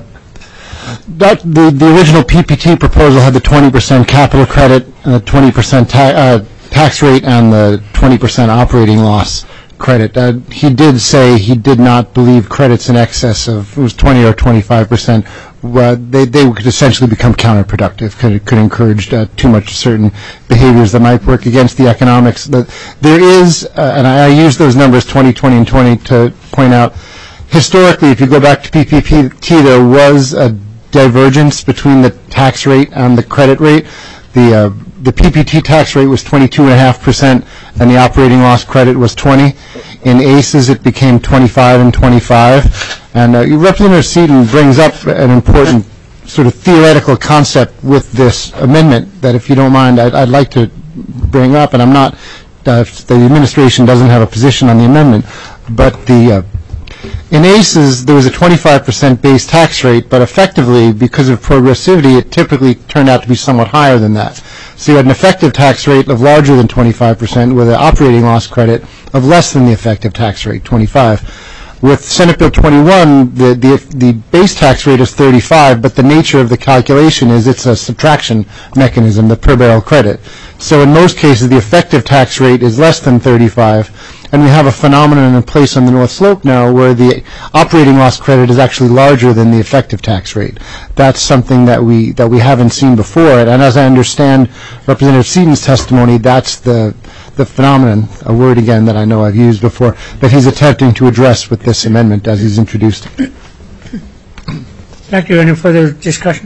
the the original P P T proposal had the twenty percent capital credit and the twenty percent ta uh, tax rate and the twenty percent operating loss credit. Uh, he did say he did not believe credits in excess of, it was twenty or twenty-five percent, uh, they, they could essentially become counterproductive, could, could encourage uh, too much certain behaviors that might work against the economics. But there is, uh, and I, I use those numbers twenty, twenty, and twenty to point out, historically, if you go back to P P T, there was a divergence between the tax rate and the credit rate. The uh, the P P T tax rate was twenty-two point five percent, and the operating loss credit was twenty. In A C Es, it became twenty-five and twenty-five. And uh, Representative Seaton brings up an important sort of theoretical concept with this amendment that, if you don't mind, I'd, I'd like to bring up. And I'm not, uh, the administration doesn't have a position on the amendment, but the uh, in A C Es, there was a twenty-five percent base tax rate, but effectively, because of progressivity, it typically turned out to be somewhat higher than that. So you had an effective tax rate of larger than twenty-five percent with an operating loss credit of less than the effective tax rate, twenty-five. With Senate Bill twenty-one, the, the, the base tax rate is thirty-five, but the nature of the calculation is it's a subtraction mechanism, the per barrel credit. So in most cases, the effective tax rate is less than thirty-five, and we have a phenomenon in place on the North Slope now where the operating loss credit is actually larger than the effective tax rate. That's something that we that we haven't seen before, and as I understand Representative Seaton's testimony, that's the the phenomenon, a word again that I know I've used before, that he's attempting to address with this amendment as he's introduced it. Thank you. Any further discussion?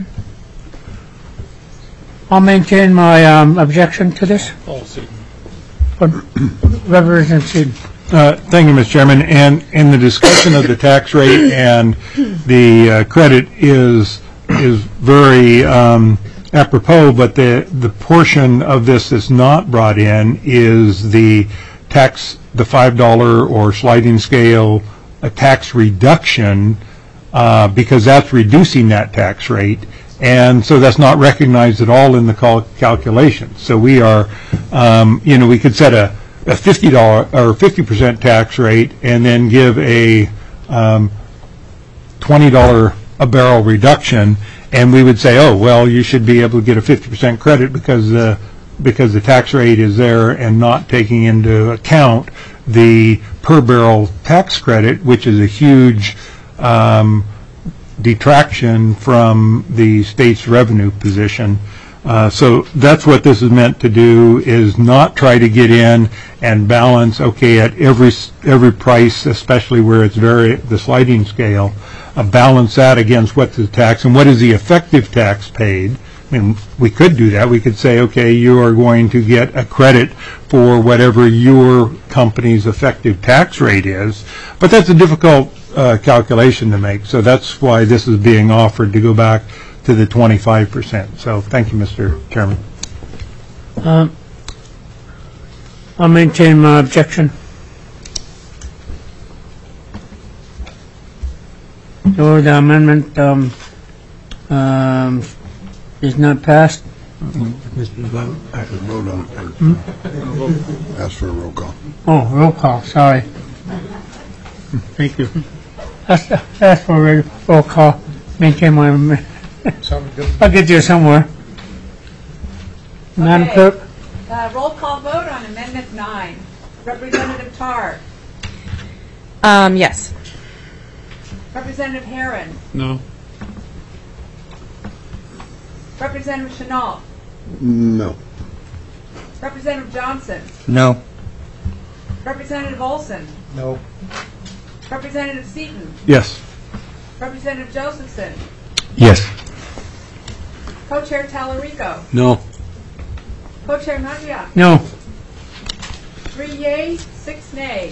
I'll maintain my um, objection to this. Paul Seaton. Representative Seaton. Uh, Thank you, Mister Chairman. And in the discussion of the tax rate and the uh, credit is is very um, apropos, but the the portion of this that's not brought in is the tax, the five dollar or sliding scale, a tax reduction, uh, because that's reducing that tax rate. And so that's not recognized at all in the cal- calculation. So we are, um, you know, we could set a, a fifty dollar or fifty percent tax rate and then give a um, twenty dollar a barrel reduction, and we would say, oh, well, you should be able to get a fifty percent credit because the because the tax rate is there and not taking into account the per barrel tax credit, which is a huge um, detraction from the state's revenue position. Uh, so that's what this is meant to do, is not try to get in and balance, okay, at every every price, especially where it's very the sliding scale, uh, balance that against what's the tax and what is the effective tax paid. I mean, we could do that. We could say, okay, you are going to get a credit for whatever your company's effective tax rate is, but that's a difficult Uh, calculation to make, so that's why this is being offered to go back to the twenty-five percent. So thank you, Mister Chairman. Um, I'll maintain my objection. So the amendment um, um, is not passed. Vote on it. Hmm? Ask for a roll call. Oh, roll call, sorry. Thank you. That's, that's for a roll call. Maintain my, I'll get there somewhere. Madam Okay. Clerk? Uh, roll call vote on Amendment nine. Representative Tarr. Um, yes. Representative Herron. No. Representative Chenault. No. Representative Johnson. No. Representative Olson. No. Representative Seaton. Yes. Representative Josephson. Yes. Co-Chair Talarico. No. Co-Chair Nandiak. No. Three yea, six nay.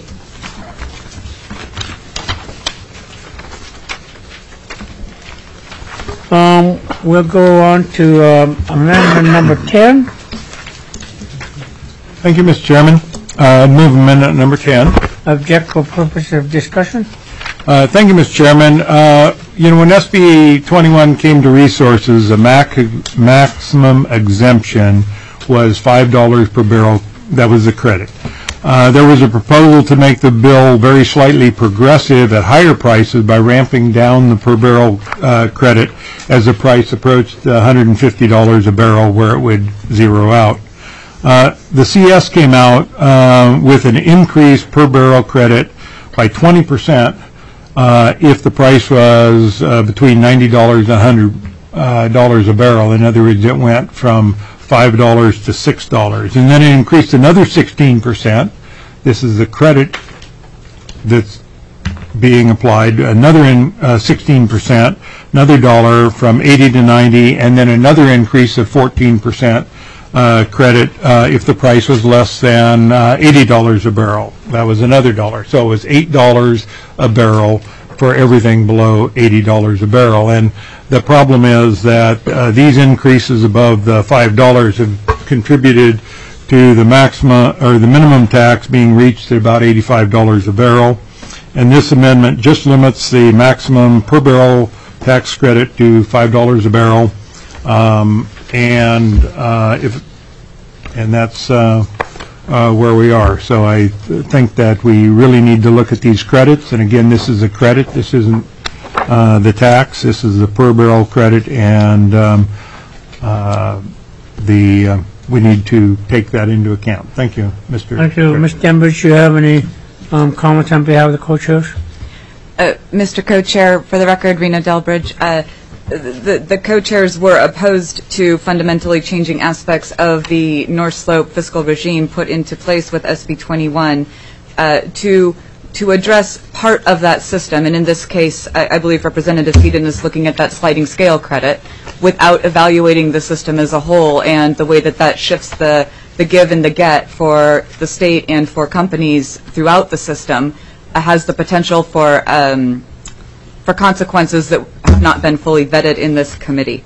Um, we'll go on to um, amendment number ten. Thank you, Mister Chairman. Uh, move amendment number ten. Object for purpose of discussion. Uh, Thank you, Mister Chairman. Uh, You know, when S B twenty-one came to resources, the mac- maximum exemption was five dollars per barrel. That was the credit. Uh, There was a proposal to make the bill very slightly progressive at higher prices by ramping down the per barrel uh, credit as the price approached one hundred fifty dollars a barrel, where it would zero out. Uh, The C S came out uh, with an increase per barrel credit by twenty percent uh, if the price was uh, between ninety dollars and one hundred dollars uh, a barrel. In other words, it went from five dollars to six dollars. And then it increased another sixteen percent. This is the credit that's being applied, another in, uh, sixteen percent, another dollar from eighty to ninety, and then another increase of fourteen percent. Uh, credit uh, if the price was less than uh, eighty dollars a barrel. That was another dollar. So it was eight dollars a barrel for everything below eighty dollars a barrel. And the problem is that uh, these increases above the five dollars have contributed to the maximum or the minimum tax being reached at about eighty-five dollars a barrel. And this amendment just limits the maximum per barrel tax credit to five dollars a barrel. Um, and uh, if and that's uh, uh, where we are. So I think that we really need to look at these credits. And again, this is a credit. This isn't uh, the tax. This is the per barrel credit, and um, uh, the uh, we need to take that into account. Thank you, Mister Thank you. Miz Denbridge, do you have any um, comments on behalf of the co-chairs? Uh, Mister Co-Chair, for the record, Rena Delbridge, uh, the, the co-chairs were opposed to fundamentally changing aspects of the North Slope fiscal regime put into place with S B twenty-one uh, to to address part of that system. And in this case, I, I believe Representative Seaton is looking at that sliding scale credit without evaluating the system as a whole and the way that that shifts the, the give and the get for the state and for companies throughout the system. Has the potential for um, for consequences that have not been fully vetted in this committee.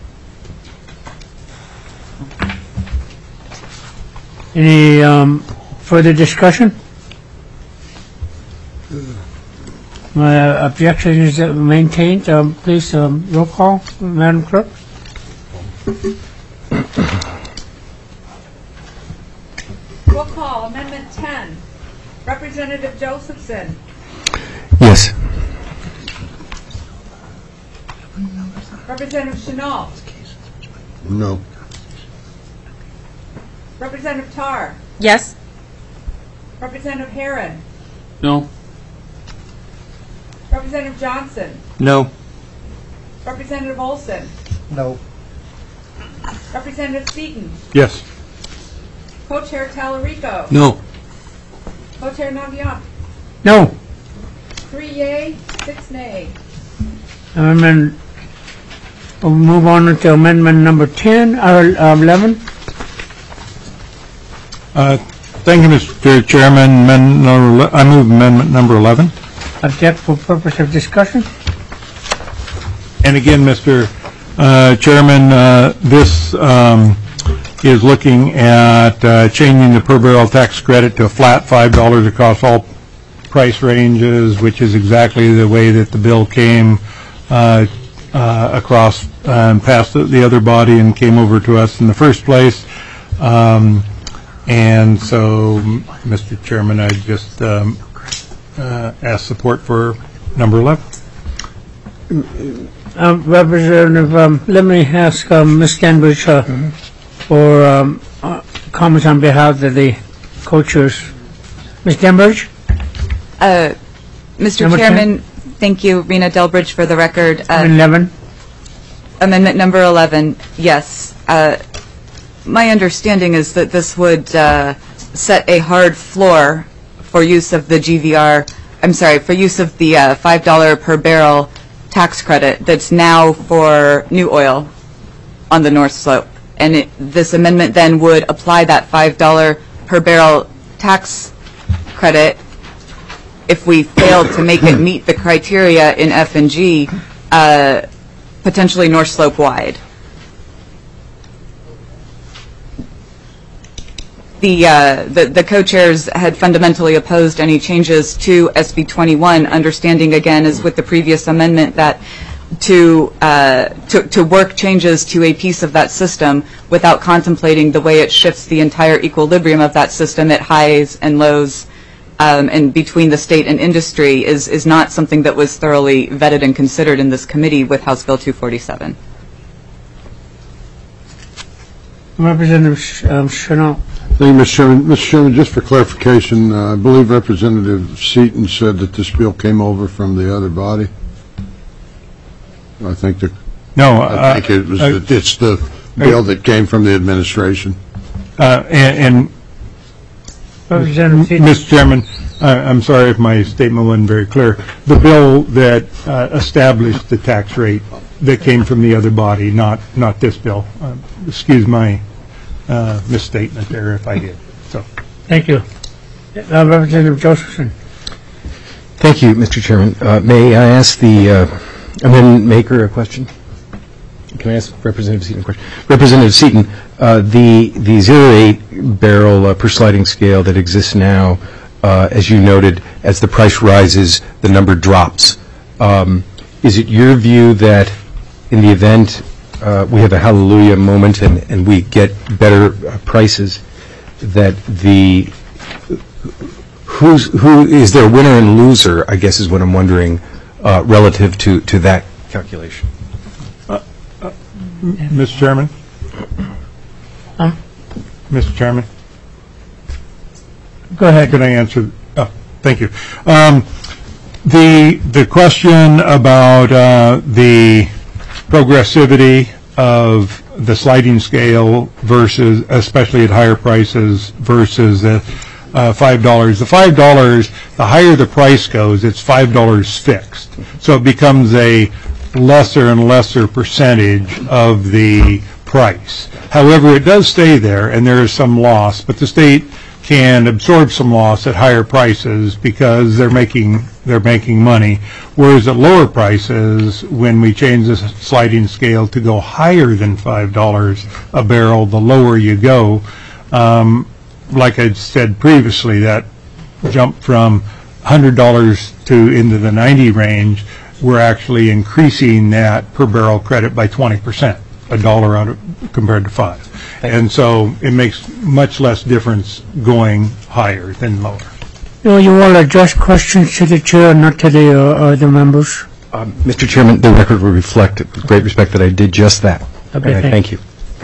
Any um, further discussion? My objection is maintained. Um, please, um, roll call, Madam Clerk. Roll call, Amendment ten. Representative Josephson. Yes. Representative Chenault. No. Representative Tarr. Yes? Representative Herron. No. Representative Johnson. No. Representative Olson. No. Representative Seaton. Yes. Co-Chair Talarico. No. Co-Chair Naviant. No. Three yea, six nay. Amendment, we'll move on to amendment number ten, or uh, eleven. Uh, Thank you, Mister Chairman. Amendment number ele- I move amendment number eleven. Object for purpose of discussion. And again, Mister uh, Chairman, uh, this um, is looking at uh, changing the per barrel tax credit to a flat five dollars across all price ranges, which is exactly the way that the bill came uh, uh, across and passed the- the other body and came over to us in the first place. Um, And so, m- Mister Chairman, I just um, uh, ask support for number eleven. Um, Representative, um, let me ask um, Miz Denbridge uh, for um, uh, comments on behalf of the co-chairs. Miz Denbridge? Uh, Mister Number ten? Chairman, thank you, Rena Delbridge, for the record. Uh, eleven. Amendment number eleven, yes. Uh, My understanding is that this would uh, set a hard floor for use of the G V R, I'm sorry, for use of the uh, five dollars per barrel tax credit that's now for new oil on the North Slope. And it, this amendment then would apply that five dollars per barrel tax credit if we failed to make it meet the criteria in F and G, uh, potentially North Slope wide. The, uh, the, the co-chairs had fundamentally opposed any changes to S B twenty-one, understanding again, as with the previous amendment, that to, uh, to, to work changes to a piece of that system without contemplating the way it shifts the entire equilibrium of that system at highs and lows um, and between the state and industry is, is not something that was thoroughly vetted and considered in this committee with House Bill two forty-seven. Representative Sh- um, Chenault. Thank you, Mister Chairman. Mister Chairman, just for clarification, uh, I believe Representative Seaton said that this bill came over from the other body. I think the, No, I think it was, uh, the- it's the bill that came from the administration. uh, and, Representative and Seaton. Mister Chairman, I- I'm sorry if my statement wasn't very clear. The bill that uh, established the tax rate that came from the other body, not not this bill. Uh, excuse my uh, misstatement there if I did. So, Thank you. Uh, Representative Josephson. Thank you, Mister Chairman. Uh, May I ask the uh, amendment maker a question? Can I ask Representative Seaton a question? Representative Seaton, uh, the the zero eight barrel uh, per sliding scale that exists now, uh, as you noted, as the price rises, the number drops. Um, is it your view that in the event uh, we have a hallelujah moment and, and we get better uh, prices, that the who's, who, is there a winner and loser, I guess is what I'm wondering, uh, relative to, to that calculation? Mister Chairman? Um, Mister Chairman? Go ahead. Can I answer? Oh, thank you. Um, the the question about uh, the progressivity of the sliding scale versus, especially at higher prices, versus the uh, five dollars. The five dollars, the higher the price goes, it's five dollars fixed. So it becomes a lesser and lesser percentage of the price. However, it does stay there, and there is some loss, but the state can absorb some loss at higher prices because they're making they're making money. Whereas at lower prices, when we change the sliding scale to go higher than five dollars a barrel, the lower you go. Um, like I said previously, that jump from one hundred dollars to into the ninety range, we're actually increasing that per barrel credit by twenty percent, a dollar out of, compared to five. And so it makes much less difference going higher than lower. You, you will address questions to the chair, not to the uh, other members. Um, Mister Chairman, the record will reflect with great respect that I did just that. Okay, And I thank thank you.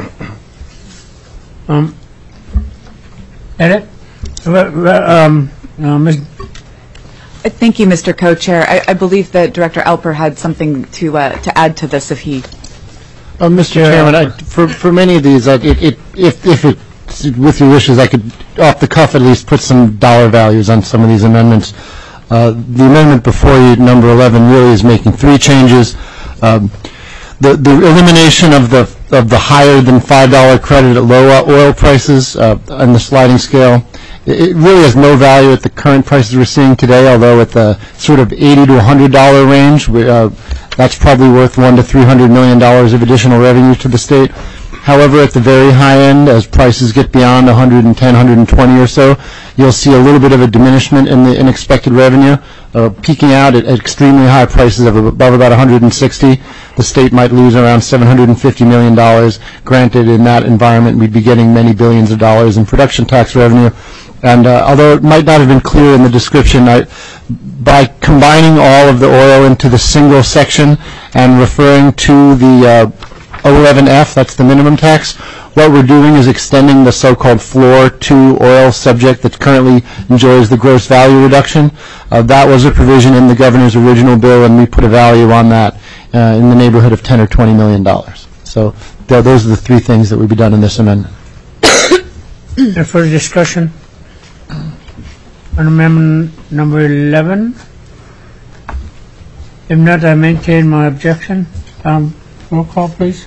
Um, Edit? Re- re- Um, uh, Miz Uh, Thank you, Mister Co-Chair. I, I believe that Director Alper had something to uh, to add to this if he... Uh, Mister Chairman, I, for for many of these, I, it, it, if if it, with your wishes, I could off the cuff at least put some dollar values on some of these amendments. Uh, the amendment before you, number eleven, really is making three changes. Um, the the elimination of the of the higher than five dollar credit at low oil prices uh, on the sliding scale. It really has no value at the current prices we're seeing today, although at the sort of eighty to one hundred dollar range, we, uh, that's probably worth one to three hundred million dollars of additional revenue to the state. However, at the very high end, as prices get beyond one hundred ten, one hundred twenty or so, you'll see a little bit of a diminishment in the unexpected revenue, uh, peaking out at, at extremely high prices of above about one hundred sixty. The state might lose around seven hundred fifty million dollars. Granted, in that environment, we'd be getting many billions of dollars in production tax revenue. And uh, although it might not have been clear in the description, I, by combining all of the oil into the single section and referring to the uh, eleven F, that's the minimum tax, what we're doing is extending the so-called floor to oil subject that currently enjoys the gross value reduction. Uh, that was a provision in the governor's original bill, and we put a value on that uh, in the neighborhood of ten or twenty million dollars. So th- those are the three things that would be done in this amendment. Any further discussion on amendment number eleven? If not, I maintain my objection. Um, roll call, please.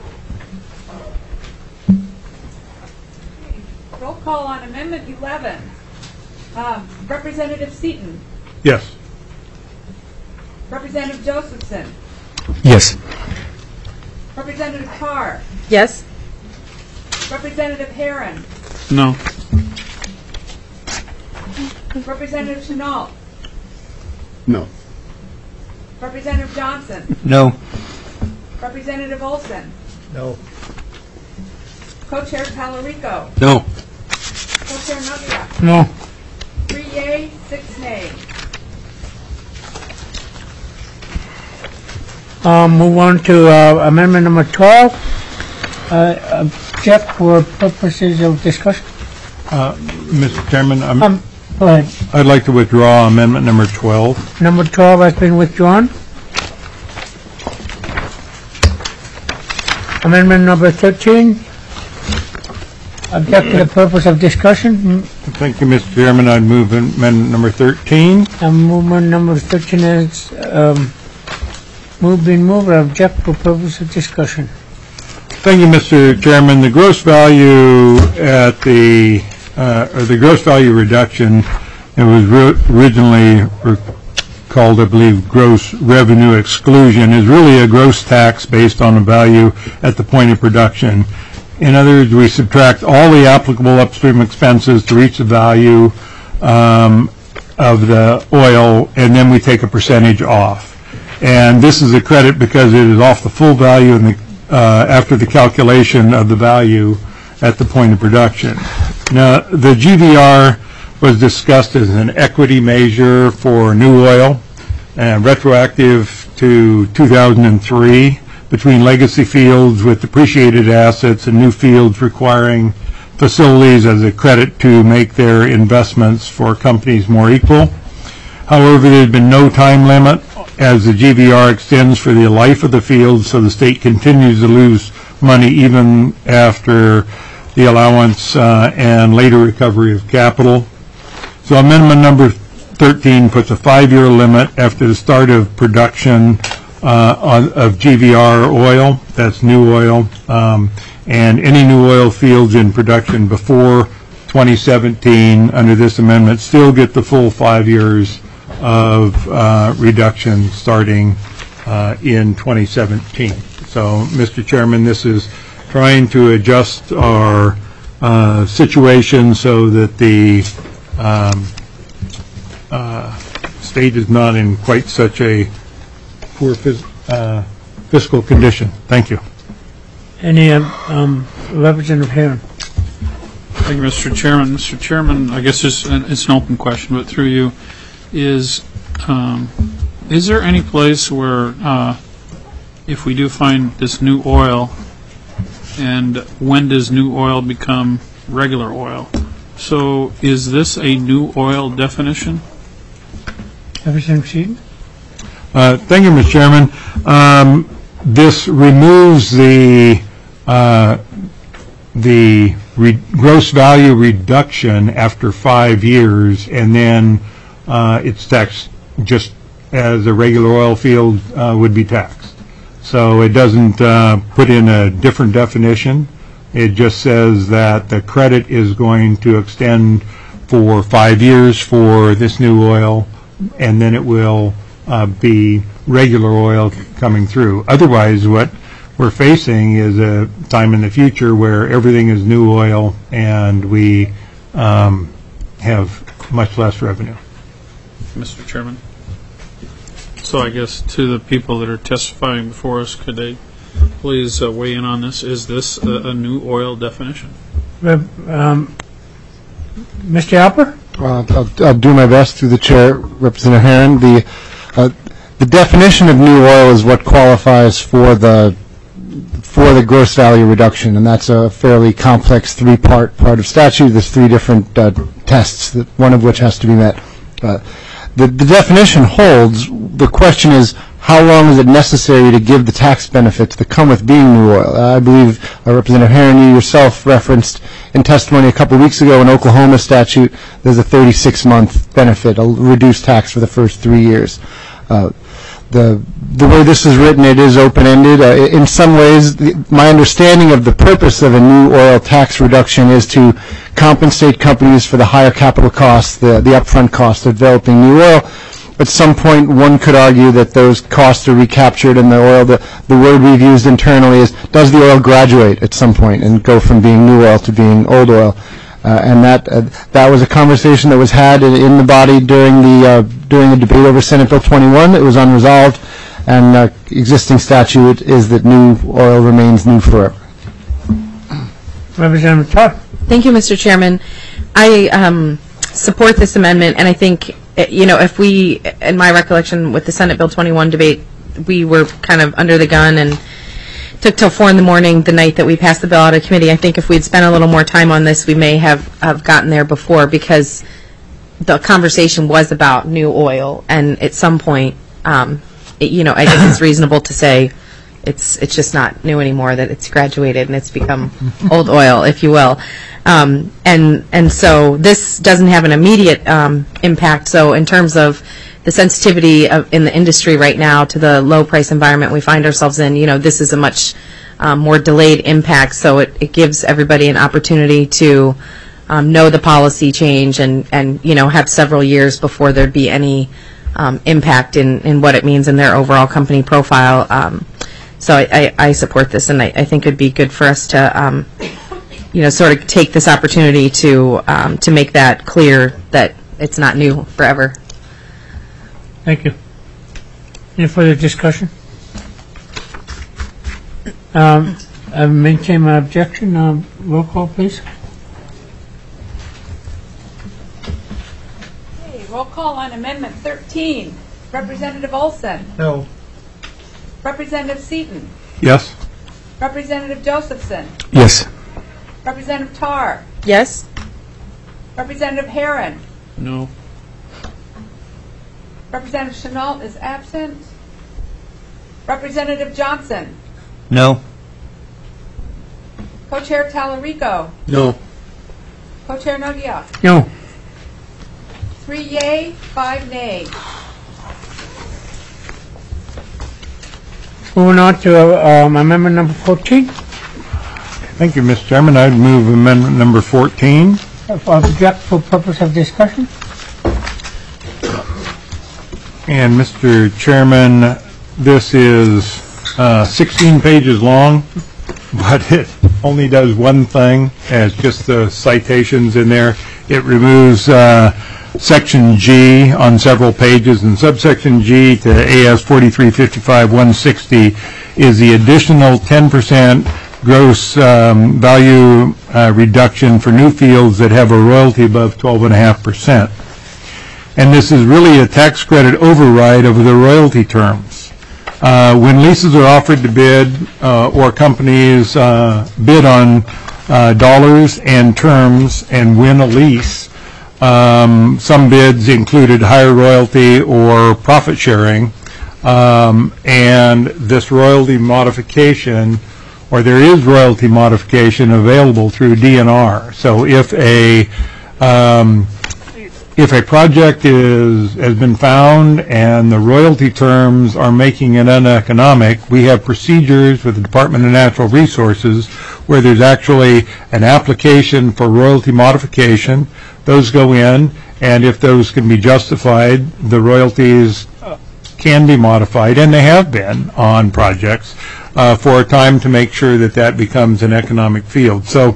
Roll call on Amendment eleven. Um, Representative Seaton. Yes. Representative Josephson. Yes. Representative Carr. Yes? Representative Herron. No. Representative Chenault. No. Representative Johnson. No. Representative Olson. No. Co-Chair Talarico. No. Co-Chair Nugget. No. Three yea, six nay. Um, move on to uh, amendment number twelve. Uh, object for purposes of discussion. Uh, Mister Chairman, I'm- Um, go ahead. I'd like to withdraw amendment number twelve. Number twelve has been withdrawn. Amendment number thirteen. Object to the purpose of discussion. Thank you, Mister Chairman. I'd move amendment number thirteen. And movement number thirteen is um, moved, been moved, object for purpose of discussion. Thank you, Mister Chairman. The gross value at the, uh, or the gross value reduction, it was ri- originally re- called, I believe, gross revenue exclusion, is really a gross tax based on the value at the point of production. In other words, we subtract all the applicable upstream expenses to reach the value um, of the oil, and then we take a percentage off. And this is a credit because it is off the full value and the Uh, after the calculation of the value at the point of production. Now, the G V R was discussed as an equity measure for new oil and retroactive to two thousand three between legacy fields with depreciated assets and new fields requiring facilities as a credit to make their investments for companies more equal. However, there's been no time limit as the G V R extends for the life of the field, so the state continues to lose money even after the allowance uh, and later recovery of capital. So amendment number thirteen puts a five-year limit after the start of production uh, on, of G V R oil, that's new oil, um, and any new oil fields in production before twenty seventeen under this amendment still get the full five years of uh, reduction starting uh, in twenty seventeen. So, Mister Chairman, this is trying to adjust our uh, situation so that the um, uh, state is not in quite such a poor phys uh, fiscal condition. Thank you. Any, um, um, Representative Herron? Thank you, Mister Chairman. Mister Chairman, I guess it's an, it's an open question, but through you, is um, is there any place where uh, if we do find this new oil, and when does new oil become regular oil? So is this a new oil definition? Representative Seaton? Uh, thank you, Mister Chairman. Um, this removes the uh, the re gross value reduction after five years, and then uh, it's taxed just as a regular oil field uh, would be taxed. So it doesn't uh, put in a different definition. It just says that the credit is going to extend for five years for this new oil, and then it will uh, be regular oil coming through. Otherwise, what we're facing is a time in the future where everything is new oil and we um, have much less revenue. Mister Chairman. So I guess to the people that are testifying before us, could they please uh, weigh in on this? Is this a, a new oil definition? Rep, um, Mister Alper? Well, I'll, I'll do my best through the chair, Representative Herron. The uh, the definition of new oil is what qualifies for the for the gross value reduction, and that's a fairly complex three-part part of statute. There's three different uh, tests, that one of which has to be met. Uh, the, the definition holds. The question is, how long is it necessary to give the tax benefits that come with being new oil? Uh, I believe uh, Representative Herron, you yourself referenced in testimony a couple of weeks ago in Oklahoma statute, there's a thirty-six month benefit, a reduced tax for the first three years. Uh, the the way this is written, it is open-ended. Uh, in some ways, the, my understanding of the purpose of a new oil tax reduction is to compensate companies for the higher capital costs, the, the upfront cost of developing new oil. At some point, one could argue that those costs are recaptured in the oil. The, the word we've used internally is, does the oil graduate at some point and go from being new oil to being old oil? Uh, and that uh, that was a conversation that was had in, in the body during the uh, during the debate over Senate Bill twenty-one. It was unresolved, and uh, existing statute is that new oil remains new forever. Representative Todd? Thank you, Mister Chairman. I um, support this amendment, and I think, you know, if we, in my recollection with the Senate Bill twenty-one debate, we were kind of under the gun and took till four in the morning the night that we passed the bill out of committee. I think if we'd spent a little more time on this, we may have, have gotten there before, because the conversation was about new oil, and at some point, um, it, you know, I guess it's reasonable to say it's it's just not new anymore, that it's graduated and it's become old oil, if you will. Um, and and so this doesn't have an immediate um, impact. So in terms of the sensitivity of, in the industry right now to the low price environment we find ourselves in, you know, this is a much um, more delayed impact. So it, it gives everybody an opportunity to um, know the policy change and, and, you know, have several years before there'd be any um, impact in, in what it means in their overall company profile. Um, so I, I, I support this, and I, I think it'd be good for us to, um, you know, sort of take this opportunity to um, to make that clear that it's not new forever. Thank you. Any further discussion? Um, I maintain my objection. Um, roll call, please. Roll call on Amendment thirteen. Representative Olson. No. Representative Seaton. Yes? Representative Josephson. Yes. Representative Tarr. Yes? Representative Herron. No. Representative Chenault is absent. Representative Johnson. No. Co-Chair Talarico. No. Co-Chair Nogia. No. Three yay, five nay. Moving on to um, amendment number fourteen. Thank you, Mister Chairman. I'd move amendment number fourteen. Object for purpose of discussion. And Mister Chairman, this is uh, sixteen pages long, but it only does one thing, and it's just the citations in there. It removes uh, section G on several pages, and subsection G to A S forty-three fifty-five one sixty is the additional ten percent gross um, value uh, reduction for new fields that have a royalty above twelve point five percent. And this is really a tax credit override over the royalty terms. Uh, when leases are offered to bid uh, or companies uh, bid on uh, dollars and terms and win a lease, um, some bids included higher royalty or profit sharing, um, and this royalty modification, or there is royalty modification available through D N R. So if a um, If a project is, has been found and the royalty terms are making it uneconomic, we have procedures with the Department of Natural Resources where there's actually an application for royalty modification. Those go in, and if those can be justified, the royalties can be modified, and they have been on projects uh, for a time to make sure that that becomes an economic field. So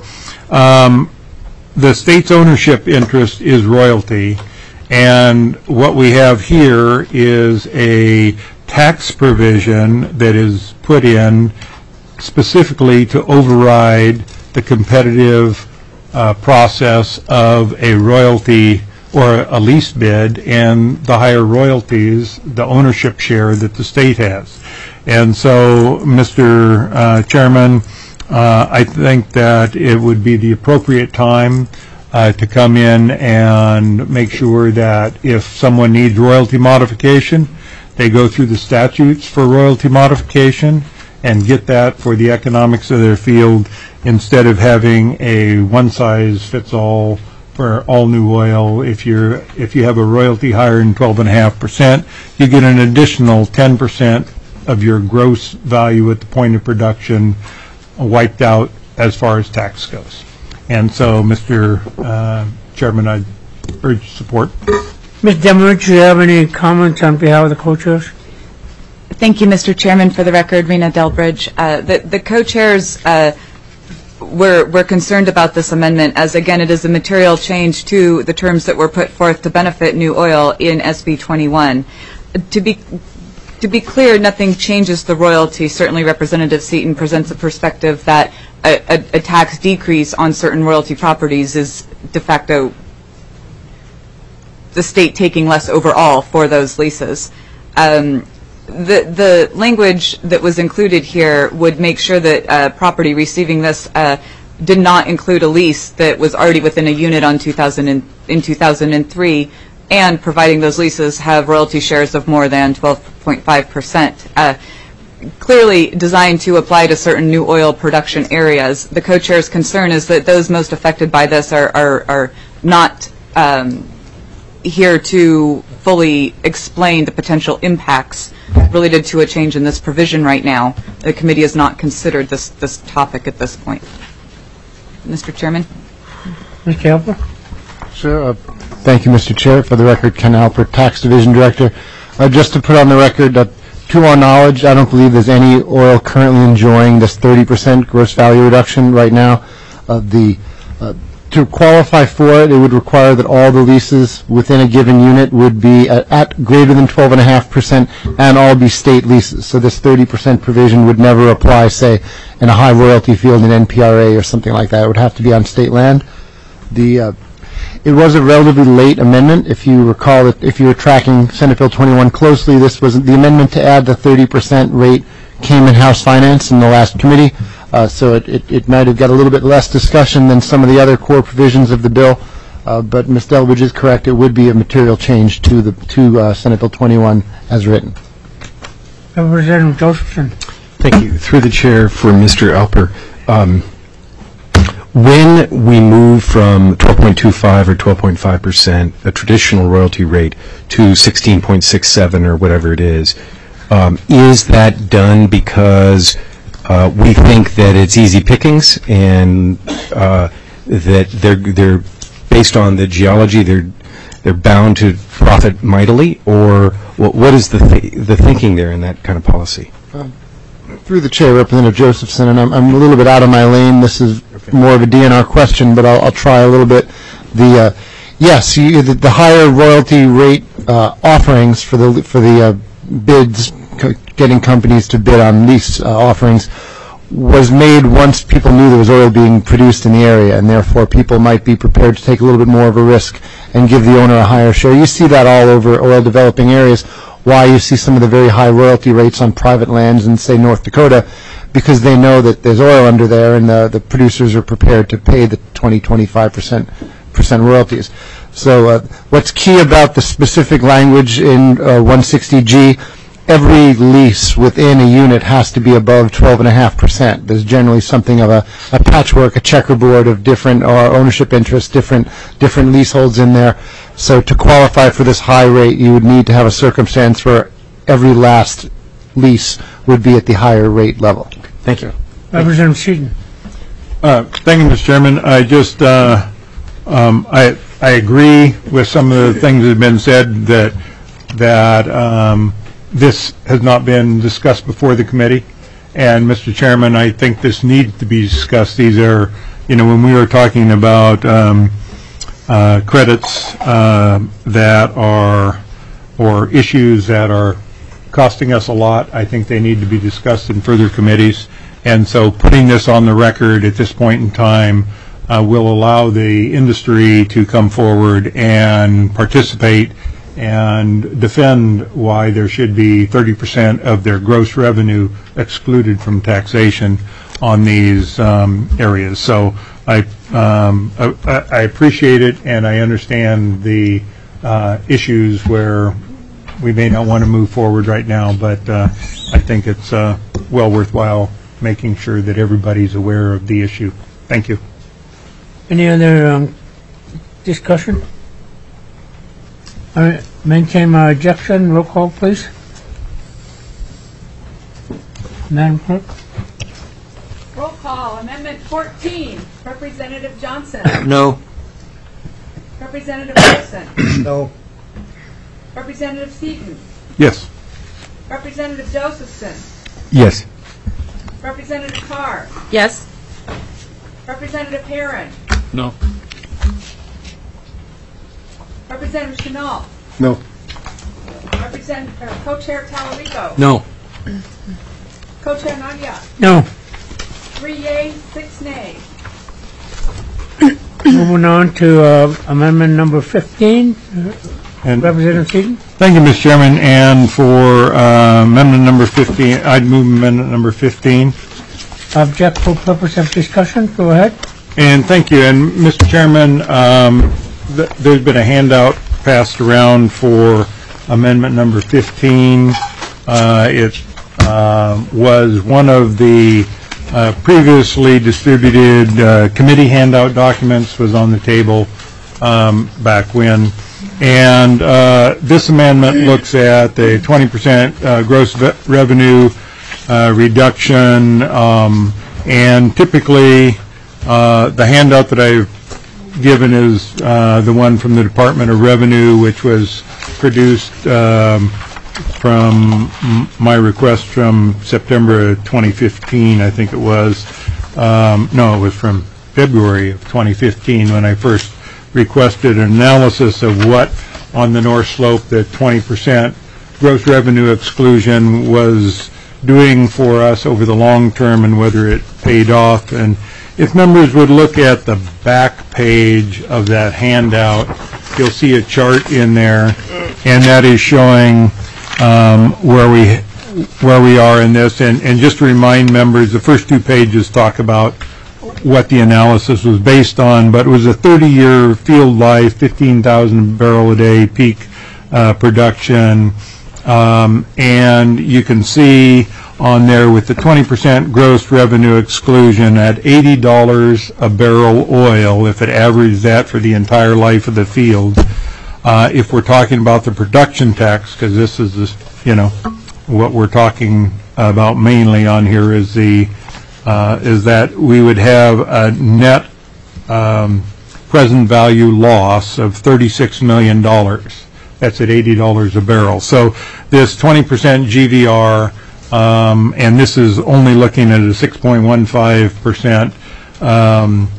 um, the state's ownership interest is royalty, and what we have here is a tax provision that is put in specifically to override the competitive uh, process of a royalty or a lease bid and the higher royalties, the ownership share that the state has. And so, Mister Uh, Chairman, Uh, I think that it would be the appropriate time uh, to come in and make sure that if someone needs royalty modification, they go through the statutes for royalty modification and get that for the economics of their field, instead of having a one-size-fits-all for all new oil. If you're if you have a royalty higher than twelve point five percent, you get an additional ten percent of your gross value at the point of production wiped out as far as tax goes. And so, Mister Uh, Chairman, I urge support. Miz Demeridge, do you have any comments on behalf of the co-chairs? Thank you, Mister Chairman. For the record, Rena Delbridge. Uh, the, the co-chairs uh, were, were concerned about this amendment, as again it is a material change to the terms that were put forth to benefit New Oil in S B twenty-one. To be To be clear, nothing changes the royalty. Certainly, Representative Seaton presents a perspective that a, a, a tax decrease on certain royalty properties is de facto the state taking less overall for those leases. Um, the, the language that was included here would make sure that uh, property receiving this uh, did not include a lease that was already within a unit on two thousand and, in two thousand three, and providing those leases have royalty shares of more than twelve point five percent. Uh, clearly designed to apply to certain new oil production areas. The co-chair's concern is that those most affected by this are, are, are not um, here to fully explain the potential impacts related to a change in this provision right now. The committee has not considered this, this topic at this point. Mister Chairman? Mister Halper? Sure. Uh, thank you, Mister Chair. For the record, Ken Halper, Tax Division Director. Uh, just to put on the record that, to our knowledge, I don't believe there's any oil currently enjoying this thirty percent gross value reduction right now. Uh, the uh, to qualify for it, it would require that all the leases within a given unit would be at, at greater than twelve point five percent and all be state leases. So this thirty percent provision would never apply, say, in a high royalty field in N P R A or something like that. It would have to be on state land. The uh, It was a relatively late amendment. If you recall, that if you were tracking Senate Bill twenty-one closely, this was the amendment to add the thirty percent rate came in House Finance in the last committee, uh, so it, it, it might have got a little bit less discussion than some of the other core provisions of the bill. Uh, but Miz Delbridge is correct; it would be a material change to the to uh, Senate Bill twenty-one as written. Representative Josephson. Thank you. Through the chair for Mister Alper. Um, when we move from twelve point two five or twelve point five percent, a traditional royalty rate, to sixteen point six seven or whatever it is, um, is that done because uh, we think that it's easy pickings and uh, that they're they're based on the geology, they're they're bound to profit mightily, or what, what is the th- the thinking there in that kind of policy? Um, through the chair, Representative Josephson, and I'm, I'm a little bit out of my lane. This is more of a D N R question, but I'll, I'll try a little bit. The uh, yes, you, the, the higher royalty rate uh, offerings for the for the uh, bids, co- getting companies to bid on lease uh, offerings, was made once people knew there was oil being produced in the area, and therefore people might be prepared to take a little bit more of a risk and give the owner a higher share. You see that all over oil developing areas. Why you see some of the very high royalty rates on private lands in, say, North Dakota, because they know that there's oil under there, and the, the producers are prepared to pay the twenty, twenty-five percent percent royalties. So uh, what's key about the specific language in uh, one sixty G, every lease within a unit has to be above twelve point five percent. There's generally something of a, a patchwork, a checkerboard of different uh, ownership interests, different different leaseholds in there. So to qualify for this high rate, you would need to have a circumstance where every last lease would be at the higher rate level. Thank you. Representative Seaton. Uh, Thank you, Mister Chairman. I just, uh, um, I I agree with some of the things that have been said, that that um, this has not been discussed before the committee. And, Mister Chairman, I think this needs to be discussed. These are, you know, when we were talking about um, uh, credits uh, that are, or issues that are costing us a lot, I think they need to be discussed in further committees. And so putting this on the record at this point in time uh, will allow the industry to come forward and participate and defend why there should be thirty percent of their gross revenue excluded from taxation on these um, areas. So I, um, I, I appreciate it, and I understand the uh, issues where we may not want to move forward right now, but uh, I think it's uh, well worthwhile making sure that everybody's aware of the issue. Thank you. Any other um, discussion? All right, maintain my objection. Roll call, please. Madam Clerk. Roll call, Amendment fourteen, Representative Johnson. No. Representative Wilson. No. Representative Seaton. Yes. Representative Josephson. Yes. Representative Carr. Yes. Representative Herron. No. Representative Chenault. No. Representative, or Co-Chair Talarico. No. Co-Chair Nadia. No. Three yeas, six nays. Moving on to uh, amendment number fifteen. And Representative Seaton. thank you, Mister Chairman. And for uh, amendment number fifteen, I'd move amendment number fifteen. Object for purpose of discussion. Go ahead. And thank you. And Mister Chairman, um, th- there's been a handout passed around for amendment number fifteen. Uh, it uh, was one of the uh, previously distributed uh, committee handout documents, was on the table um, back when. And uh, this amendment looks at the twenty percent uh, gross ve- revenue uh, reduction, um, and typically uh, the handout that I've given is uh, the one from the Department of Revenue, which was produced um, from m- my request from September twenty fifteen, I think it was. Um, no, it was from February of twenty fifteen when I first requested an analysis of what on the North Slope the twenty percent gross revenue exclusion was doing for us over the long term and whether it paid off. And if members would look at the back page of that handout, you'll see a chart in there, and that is showing um, where we where we are in this. And, and just to remind members, the first two pages talk about what the analysis was based on, but it was a thirty-year field life, fifteen thousand barrel a day peak uh, production, um, and you can see on there with the twenty percent gross revenue exclusion at eighty dollars a barrel oil, if it averaged that for the entire life of the field. Uh, if we're talking about the production tax, because this is, this, you know, what we're talking about mainly on here is the uh, is that we would have a net um, present value loss of thirty-six million dollars. That's at eighty dollars a barrel. So this twenty percent G V R, um, and this is only looking at a six point one five percent um,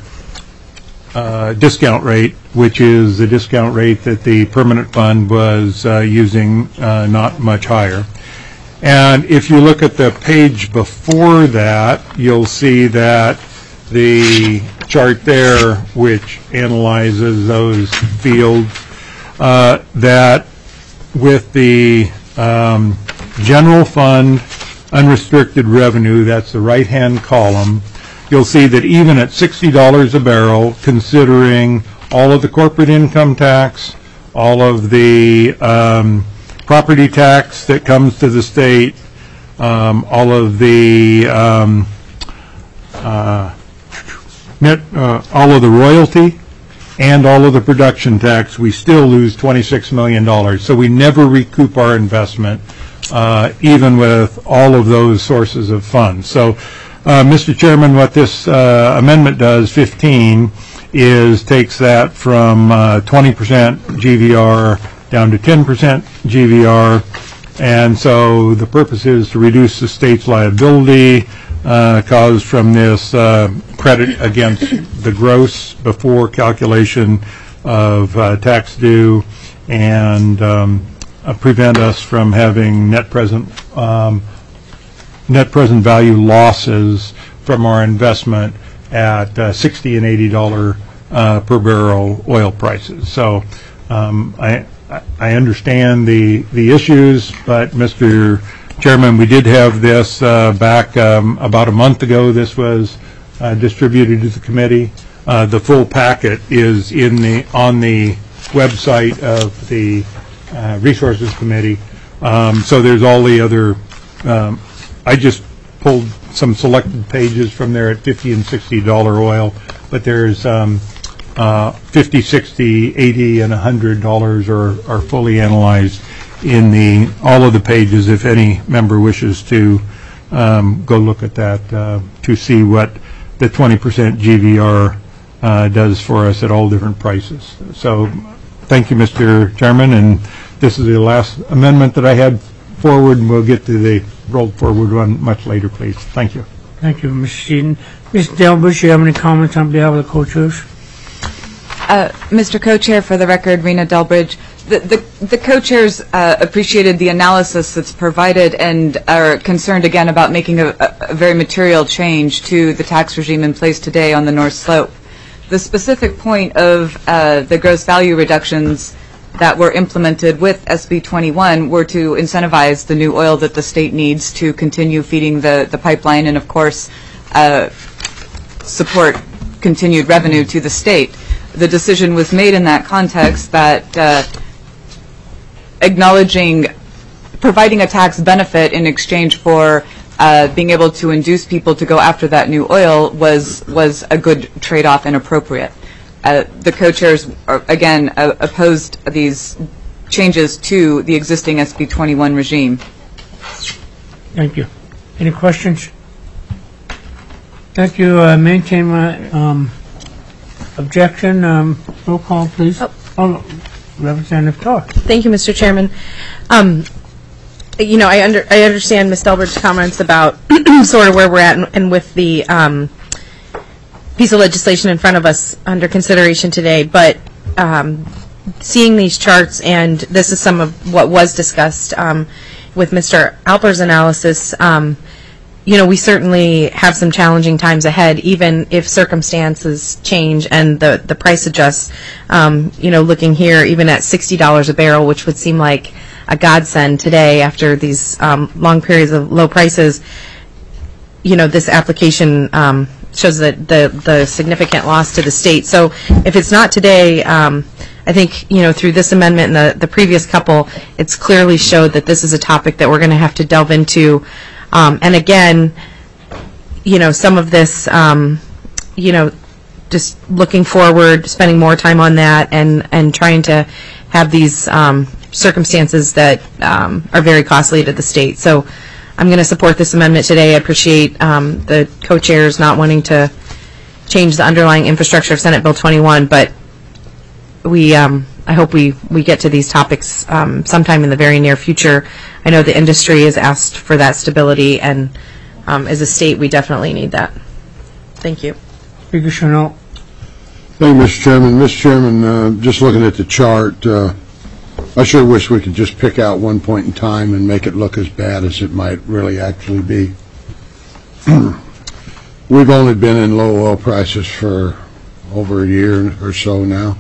uh, discount rate, which is the discount rate that the permanent fund was uh, using, uh, not much higher. And if you look at the page before that, you'll see that the chart there, which analyzes those fields, uh, that with the um, general fund unrestricted revenue, that's the right-hand column, you'll see that even at sixty dollars a barrel, considering all of the corporate income tax, all of the um, property tax that comes to the state, um, all of the um, uh, net, uh, all of the royalty, and all of the production tax, we still lose twenty-six million dollars. So we never recoup our investment, uh, even with all of those sources of funds. So, uh, Mister Chairman, what this uh, amendment does, fifteen, is takes that from uh, twenty percent G V R down to ten percent G V R, and so the purpose is to reduce the state's liability uh, caused from this uh, credit against the gross before calculation of uh, tax due, and um, uh, prevent us from having net present um, net present value losses from our investment at uh, sixty and eighty dollar uh, per barrel oil prices. So um, I. I understand the, the issues, but Mister Chairman, we did have this uh, back um, about a month ago. This was uh, distributed to the committee. Uh, the full packet is in the on the website of the uh, Resources Committee. Um, so there's all the other. Um, I just pulled some selected pages from there at fifty and sixty dollar oil, but there's. Um, Uh, fifty, sixty, eighty, and one hundred dollars are, are fully analyzed in the all of the pages. If any member wishes to um, go look at that uh, to see what the twenty percent G V R uh, does for us at all different prices. So, thank you, Mister Chairman, and this is the last amendment that I had forward, and we'll get to the rolled forward one much later, please. Thank you. Thank you, Mister Seaton. Miz Delbridge, you have any comments on behalf of the co-chairs? Uh, Mister Co-Chair, for the record, Rena Delbridge, the, the, the co-chairs uh, appreciated the analysis that's provided and are concerned again about making a, a very material change to the tax regime in place today on the North Slope. The specific point of uh, the gross value reductions that were implemented with S B twenty-one were to incentivize the new oil that the state needs to continue feeding the, the pipeline and, of course, uh, support continued revenue to the state. The decision was made in that context that uh, acknowledging, providing a tax benefit in exchange for uh, being able to induce people to go after that new oil was was a good trade-off and appropriate. Uh, the co-chairs, are, again, uh, opposed these changes to the existing S B twenty-one regime. Thank you. Any questions? Thank you. Uh, maintain my um, objection. Um, roll call, please. Oh. Oh, Representative Tarr. Thank you, Mister Chairman. Um, you know, I under I understand Miz Delbridge's comments about sort of where we're at and, and with the um, piece of legislation in front of us under consideration today, but um, seeing these charts, and this is some of what was discussed um, with Mister Alper's analysis, um, you know, we certainly have some challenging times ahead, even if circumstances change and the, the price adjusts. Um, you know, looking here, even at sixty dollars a barrel, which would seem like a godsend today after these um, long periods of low prices, you know, this application um, shows that the, the significant loss to the state. So if it's not today, um, I think, you know, through this amendment and the, the previous couple, it's clearly showed that this is a topic that we're going to have to delve into. Um, and again, you know, some of this, um, you know, just looking forward, spending more time on that, and, and trying to have these um, circumstances that um, are very costly to the state. So I'm going to support this amendment today. I appreciate um, the co-chairs not wanting to change the underlying infrastructure of Senate Bill twenty-one, but we, um, I hope we, we get to these topics um, sometime in the very near future. I know the industry has asked for that stability, and um, as a state, we definitely need that. Thank you. Speaker Chanel. Thank you, Mister Chairman. Mister Chairman, uh, just looking at the chart, uh, I sure wish we could just pick out one point in time and make it look as bad as it might really actually be. We've only been in low oil prices for over a year or so now.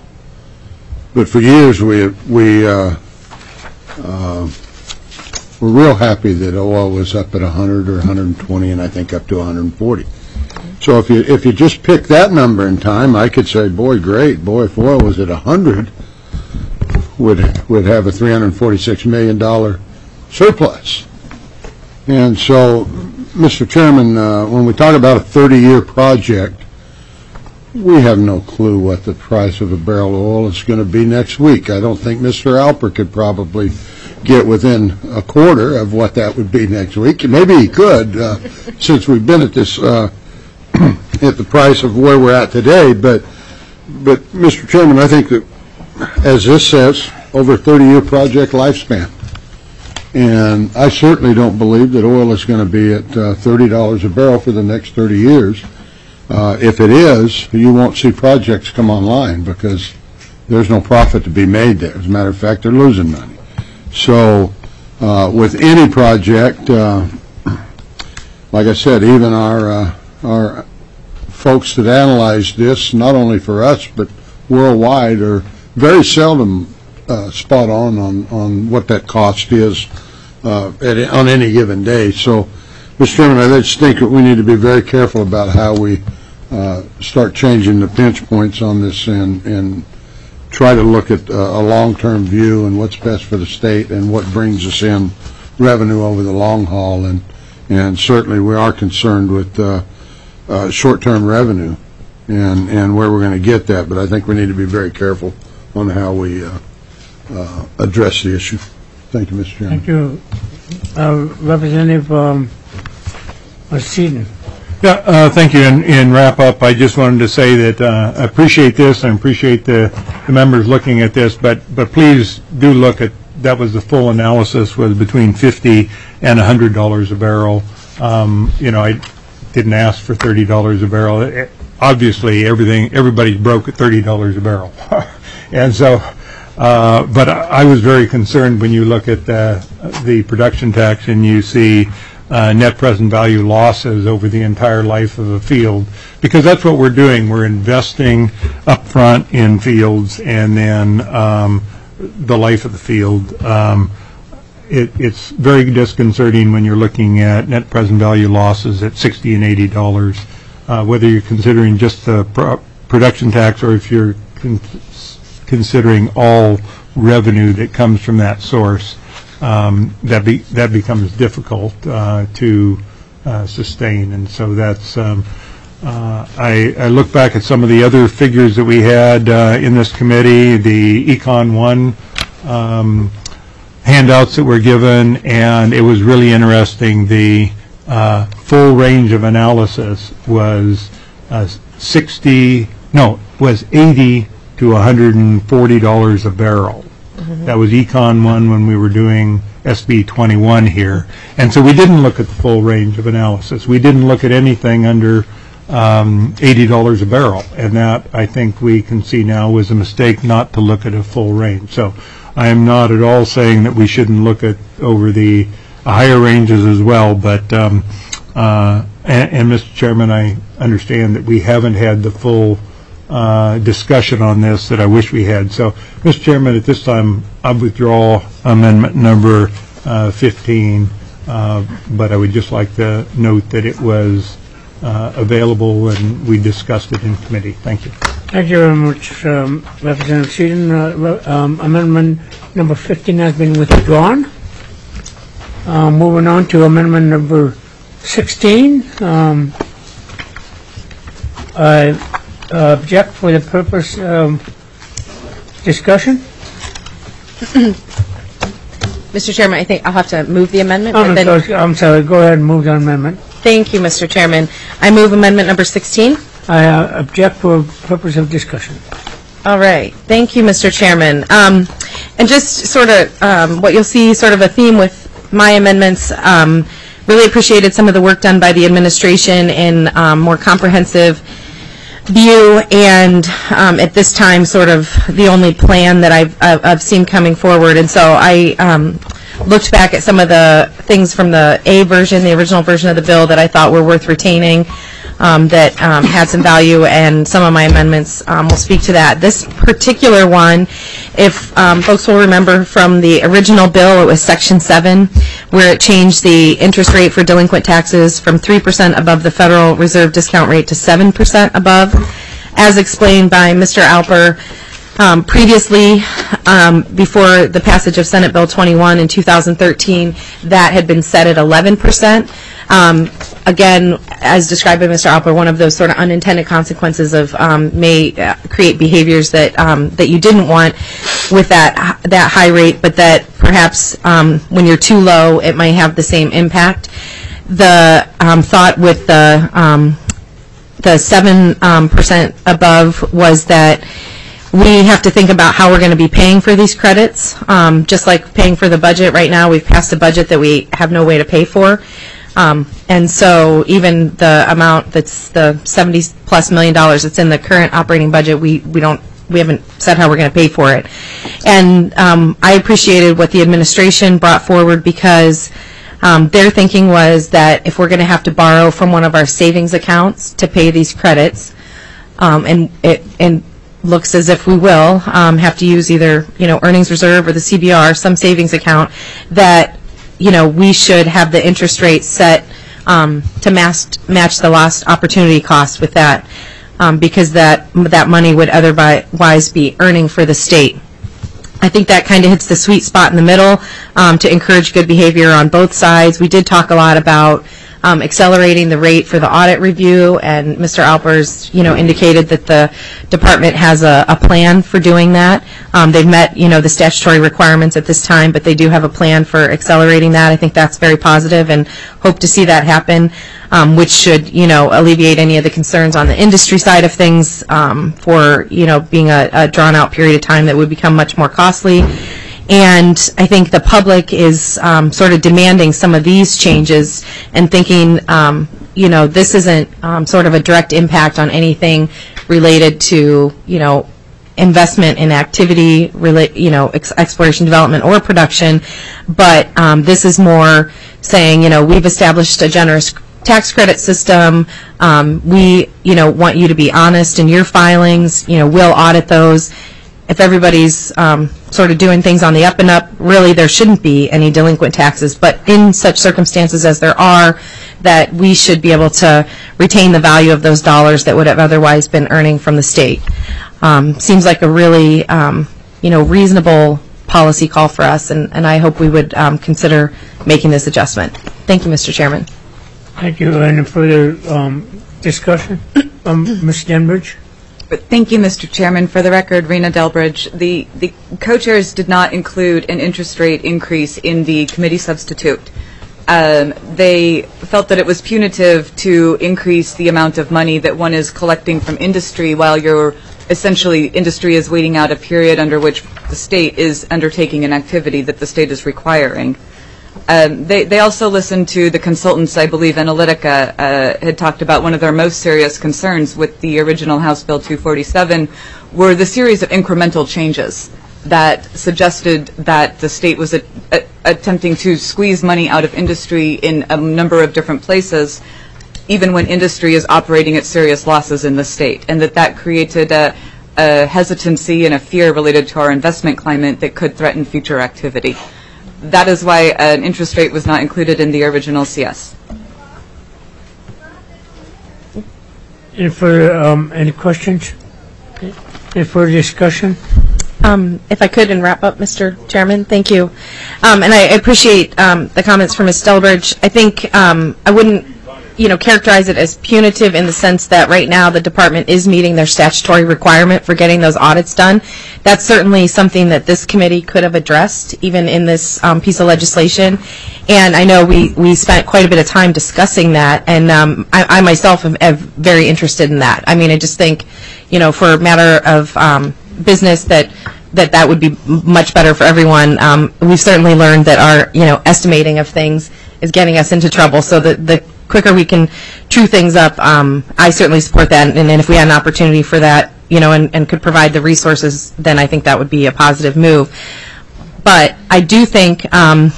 But for years, we we uh, uh, were real happy that oil was up at one hundred or one hundred twenty, and I think up to one hundred forty. So if you if you just pick that number in time, I could say, boy, great, boy, if oil was at one hundred, would would have a three hundred forty-six million dollars surplus. And so, Mister Chairman, uh, when we talk about a thirty-year project, we have no clue what the price of a barrel of oil is going to be next week. I don't think Mister Alper could probably get within a quarter of what that would be next week. Maybe he could, uh, since we've been at this uh, at the price of where we're at today. But, but Mister Chairman, I think that, as this says, over a thirty-year project lifespan. And I certainly don't believe that oil is going to be at uh, thirty dollars a barrel for the next thirty years. Uh, if it is, you won't see projects come online because there's no profit to be made there. As a matter of fact, they're losing money. So uh, with any project, uh, like I said, even our, uh, our folks that analyze this, not only for us but worldwide, are very seldom uh, spot on, on on what that cost is uh, at, on any given day. So, Mister Chairman, I just think that we need to be very careful about how we uh, start changing the pinch points on this, and, and try to look at uh, a long-term view and what's best for the state and what brings us in revenue over the long haul. And, and certainly we are concerned with uh, uh, short-term revenue and, and where we're going to get that. But I think we need to be very careful on how we uh, uh, address the issue. Thank you, Mister Chairman. Thank you. Uh, Representative um, Seaton. Yeah, uh, thank you. In, in wrap up, I just wanted to say that uh, I appreciate this. I appreciate the, the members looking at this, but but please do look at, that was the full analysis, was between fifty and one hundred dollars a barrel. Um, you know, I didn't ask for thirty dollars a barrel. It, obviously, everything everybody's broke at thirty dollars a barrel, and so. Uh, but I, I was very concerned when you look at uh, the production tax and you see uh, net present value losses over the entire life of a field, because that's what we're doing. We're investing up front in fields, and then um, the life of the field. Um, it, it's very disconcerting when you're looking at net present value losses at sixty and eighty dollars, uh, whether you're considering just the pro production tax or if you're con considering all revenue that comes from that source. Um, that be, that becomes difficult uh, to uh, sustain, and so that's. Um, uh, I, I look back at some of the other figures that we had uh, in this committee, the Econ One um, handouts that were given, and it was really interesting. The uh, full range of analysis was uh, sixty, no, was eighty to one hundred forty dollars a barrel. Mm-hmm. That was Econ One when we were doing S B twenty-one here. And so we didn't look at the full range of analysis. We didn't look at anything under um, eighty dollars a barrel. And that, I think we can see now, was a mistake not to look at a full range. So I am not at all saying that we shouldn't look at over the higher ranges as well, but, um, uh, and, and Mister Chairman, I understand that we haven't had the full uh, discussion on this that I wish we had. So, Mister Chairman, at this time, I withdraw amendment number uh, fifteen, uh, but I would just like to note that it was uh, available and we discussed it in committee. Thank you. Thank you very much, um, Representative Seaton. Uh, re- um, amendment number fifteen has been withdrawn. Uh, moving on to amendment number sixteen. Um, I uh, object for the purpose um, discussion. Mister Chairman, I think I'll have to move the amendment. Oh, but I'm, then- sorry, I'm sorry. Go ahead and move the amendment. Thank you, Mister Chairman. I move amendment number sixteen. I uh, object for purpose of discussion. All right. Thank you, Mister Chairman. Um, and just sort of um, what you'll see, sort of a theme with my amendments, um, really appreciated some of the work done by the administration in um, more comprehensive view, and um, at this time, sort of the only plan that I've, I've I've seen coming forward. And so I um, looked back at some of the things from the A version, the original version of the bill, that I thought were worth retaining, um, that um, had some value, and some of my amendments um, will speak to that. This particular one, if um, folks will remember from the original bill, it was Section seven, where it changed the interest rate for delinquent taxes from three percent above the Federal Reserve discount rate to seven percent above, as explained by Mister Alper. Um, previously, um, before the passage of Senate Bill twenty-one in two thousand thirteen, that had been set at eleven percent. Um, again, as described by Mister Alper, one of those sort of unintended consequences of um, may uh, create behaviors that um, that you didn't want with that that high rate, but that perhaps um, when you're too low, it might have the same impact. The um, thought with the um, the seven um, percent above was that we have to think about how we're going to be paying for these credits, um, just like paying for the budget. Right now, we've passed a budget that we have no way to pay for. Um, and so even the amount that's the seventy plus million dollars that's in the current operating budget, we, we don't, we haven't said how we're going to pay for it. And um, I appreciated what the administration brought forward, because um, their thinking was that if we're going to have to borrow from one of our savings accounts to pay these credits, um, and it, and looks as if we will um, have to use either, you know, earnings reserve or the C B R, some savings account, that, you know, we should have the interest rate set um, to match match the lost opportunity cost with that, um, because that that money would otherwise be earning for the state. I think that kind of hits the sweet spot in the middle um, to encourage good behavior on both sides. We did talk a lot about Um, accelerating the rate for the audit review, and Mister Alpers, you know, indicated that the department has a, a plan for doing that. Um, they've met, you know, the statutory requirements at this time, but they do have a plan for accelerating that. I think that's very positive, and hope to see that happen, um, which should, you know, alleviate any of the concerns on the industry side of things um, for, you know, being a, a drawn-out period of time that would become much more costly. And I think the public is um, sort of demanding some of these changes and thinking, um, you know, this isn't um, sort of a direct impact on anything related to, you know, investment in activity, rela- you know, ex- exploration, development, or production, but um, this is more saying, you know, we've established a generous tax credit system. Um, we, you know, want you to be honest in your filings. You know, we'll audit those. If everybody's um, sort of doing things on the up and up, really there shouldn't be any delinquent taxes. But in such circumstances as there are, that we should be able to retain the value of those dollars that would have otherwise been earning from the state. Um, seems like a really, um, you know, reasonable policy call for us, and, and I hope we would um, consider making this adjustment. Thank you, Mister Chairman. Thank you. Any further um, discussion? um, Miz Denbridge? But thank you, Mister Chairman. For the record, Rena Delbridge, the, the co-chairs did not include an interest rate increase in the committee substitute. Um, they felt that it was punitive to increase the amount of money that one is collecting from industry while you're essentially industry is waiting out a period under which the state is undertaking an activity that the state is requiring. Um, they, they also listened to the consultants. I believe Analytica uh, had talked about one of their most serious concerns with the original House Bill two forty-seven were the series of incremental changes that suggested that the state was a, a, attempting to squeeze money out of industry in a number of different places, even when industry is operating at serious losses in the state, and that that created a, a hesitancy and a fear related to our investment climate that could threaten future activity. That is why an interest rate was not included in the original C S. Any further, um, any questions? Any further discussion? Um, if I could, and wrap up, Mister Chairman, thank you. Um, and I appreciate um, the comments from Miz Stelbridge. I think um, I wouldn't, you know, characterize it as punitive in the sense that right now the department is meeting their statutory requirement for getting those audits done. That's certainly something that this committee could have addressed, even in this um, piece of legislation. And I know we, we spent quite a bit of time discussing that, and um, I, I myself am, am very interested in that. I mean, I just think, you know, for a matter of um, business that that that would be much better for everyone. Um, we've certainly learned that our, you know, estimating of things is getting us into trouble. So the, the quicker we can true things up, um, I certainly support that. And, and if we had an opportunity for that, you know, and, and could provide the resources, then I think that would be a positive move. But I do think, um,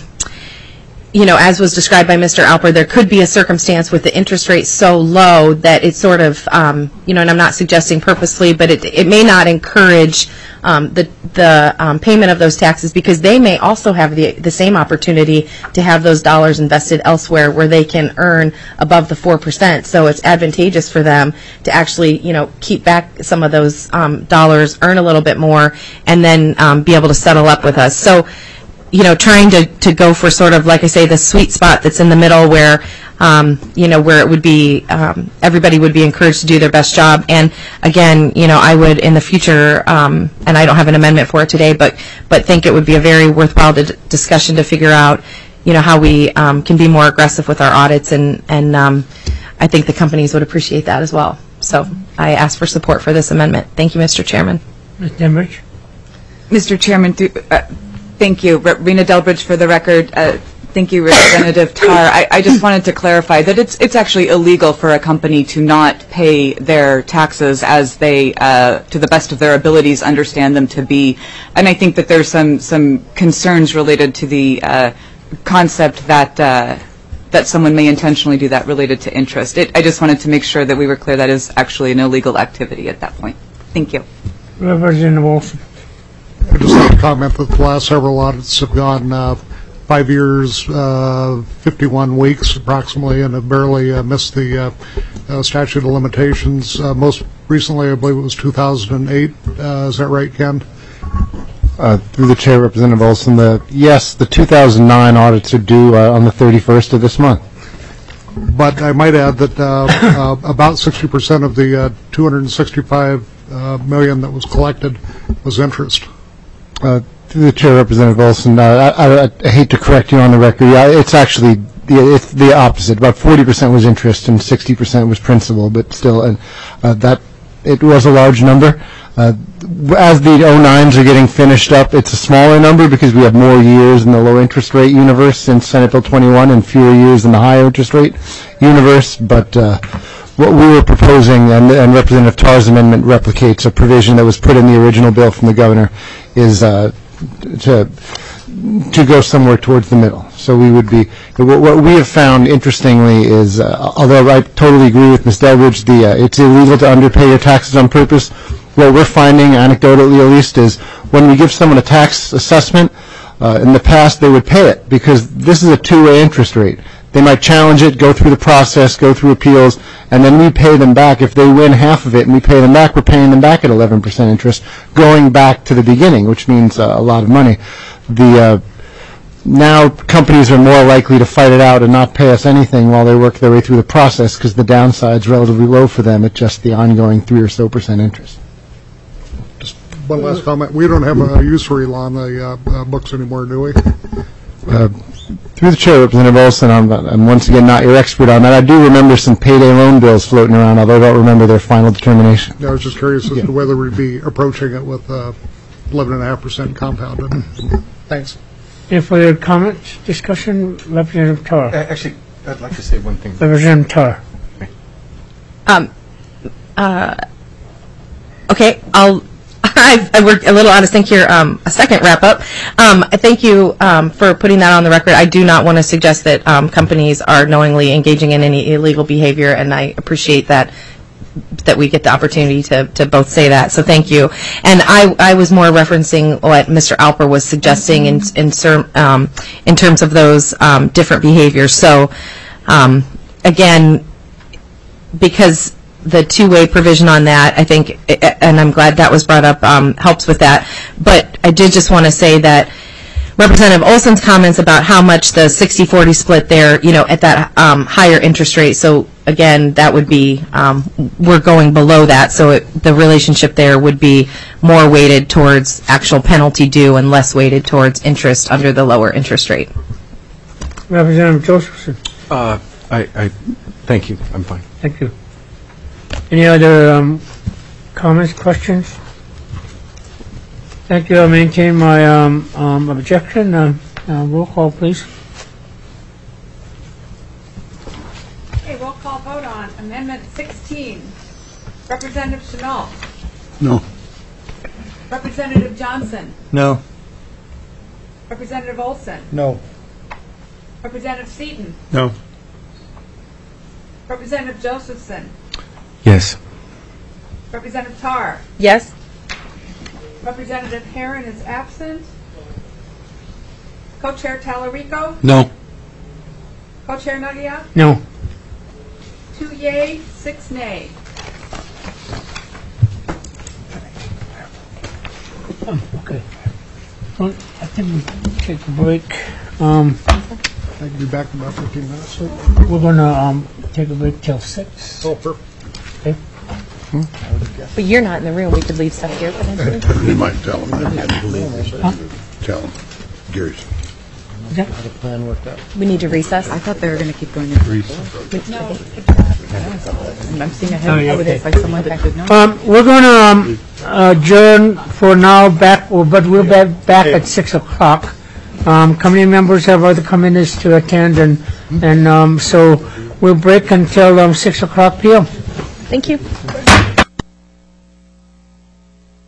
you know, as was described by Mister Alper, there could be a circumstance with the interest rate so low that it sort of, um, you know, and I'm not suggesting purposely, but it, it may not encourage um, the, the um, payment of those taxes, because they may also have the, the same opportunity to have those dollars invested elsewhere where they can earn above the four percent. So it's advantageous for them to actually, you know, keep back some of those um, dollars, earn a little bit more, and then um, be able to settle up with us. So, you know, trying to, to go for sort of, like I say, the sweet spot that's in the middle where, um, you know, where it would be, um, everybody would be encouraged to do their best job. And again, you know, I would in the future, um, and I don't have an amendment for it today, but, but think it would be a very worthwhile di- discussion to figure out, you know, how we um, can be more aggressive with our audits, and, and um, I think the companies would appreciate that as well. So I ask for support for this amendment. Thank you, Mister Chairman. Miz Denbridge? Mister Chairman, through, uh, thank you. R- Rena Delbridge for the record. Uh, thank you, Representative Tar. I, I just wanted to clarify that it's it's actually illegal for a company to not pay their taxes as they, uh, to the best of their abilities, understand them to be. And I think that there's some, some concerns related to the uh, concept that uh, that someone may intentionally do that related to interest. It, I just wanted to make sure that we were clear that is actually an illegal activity at that point. Thank you. Representative Olson? I just like to comment that the last several audits have gone uh, five years, uh, fifty-one weeks approximately, and have barely uh, missed the uh, uh, statute of limitations. Uh, most recently, I believe it was two thousand eight. Uh, is that right, Ken? Uh, through the chair, Representative Olson, the, yes, the two thousand nine audits are due uh, on the thirty-first of this month. But I might add that uh, uh, about sixty percent of the uh, two hundred sixty-five uh, million that was collected was interest. Uh, through the chair, Representative Olson, uh, I, I, I hate to correct you on the record. Yeah, it's actually the, it's the opposite. About forty percent was interest and sixty percent was principal, but still, uh, uh, that it was a large number. Uh, as the oh nines are getting finished up, it's a smaller number because we have more years in the low interest rate universe since Senate Bill twenty-one and fewer years in the high interest rate universe. But uh, what we were proposing, and, and Representative Tarr's amendment replicates a provision that was put in the original bill from the governor, is uh, to to go somewhere towards the middle. So we would be, what, what we have found interestingly is, uh, although I totally agree with Miz Delbridge, the, uh, it's illegal to underpay your taxes on purpose. What we're finding, anecdotally at least, is when we give someone a tax assessment, uh, in the past they would pay it because this is a two-way interest rate. They might challenge it, go through the process, go through appeals, and then we pay them back. If they win half of it and we pay them back, we're paying them back at eleven percent interest, going back to the beginning, which means uh, a lot of money. The uh, now companies are more likely to fight it out and not pay us anything while they work their way through the process because the downside's relatively low for them at just the ongoing three or so percent interest. Just one last comment. We don't have a usury law on the uh, uh, books anymore, do we? Uh, through the chair, Representative Olson, I'm, I'm once again not your expert on that. I do remember some payday loan bills floating around, although I don't remember their final determination. Yeah, I was just curious as yeah. to whether we'd be approaching it with uh, eleven point five percent compounded. Thanks. Any further comments, discussion? Representative Tarr. Uh, actually, I'd like to say one thing. Representative Tarr. Um, uh, okay, I'll I, I worked a little out of sync here. Um, a second wrap up. Um, I thank you um, for putting that on the record. I do not want to suggest that um, companies are knowingly engaging in any illegal behavior, and I appreciate that that we get the opportunity to, to both say that. So thank you. And I, I was more referencing what Mister Alper was suggesting in in, ser, um, in terms of those um, different behaviors. So um, again, because the two-way provision on that, I think, and I'm glad that was brought up, um, helps with that. But I did just want to say that Representative Olson's comments about how much the sixty forty split there, you know, at that um, higher interest rate. So again, that would be, um, we're going below that. So it, the relationship there would be more weighted towards actual penalty due and less weighted towards interest under the lower interest rate. Representative Josephson. Uh, I, I, thank you. I'm fine. Thank you. Any other um, comments, questions? Thank you. I'll maintain my um, um, objection. Uh, uh, roll call, please. Okay, roll call vote on Amendment sixteen. Representative Chenault. No. Representative Johnson. No. Representative Olson. No. Representative Seaton. No. Representative Josephson. Yes. Representative Tarr. Yes? Representative Herron is absent. Co-Chair Talarico. No. Co-Chair Nagia. No. Two yea, six nay. Um, okay. Well, I think we take a break. Um, I can be back in about fifteen minutes. we're going to um, take a break till six. Oh, perfect. Okay. But you're not in the room. We could leave stuff here potentially. You might tell him. Tell him. Gary's. We need to recess. I thought they were going to keep going into No. I'm seeing Oh, yeah, ahead of okay. it like someone that did not. Um, we're going to um, adjourn for now, back, but we'll be back at six o'clock. Um, committee members have other committees to attend, and and um, so we'll break until um, six o'clock p m. Thank you.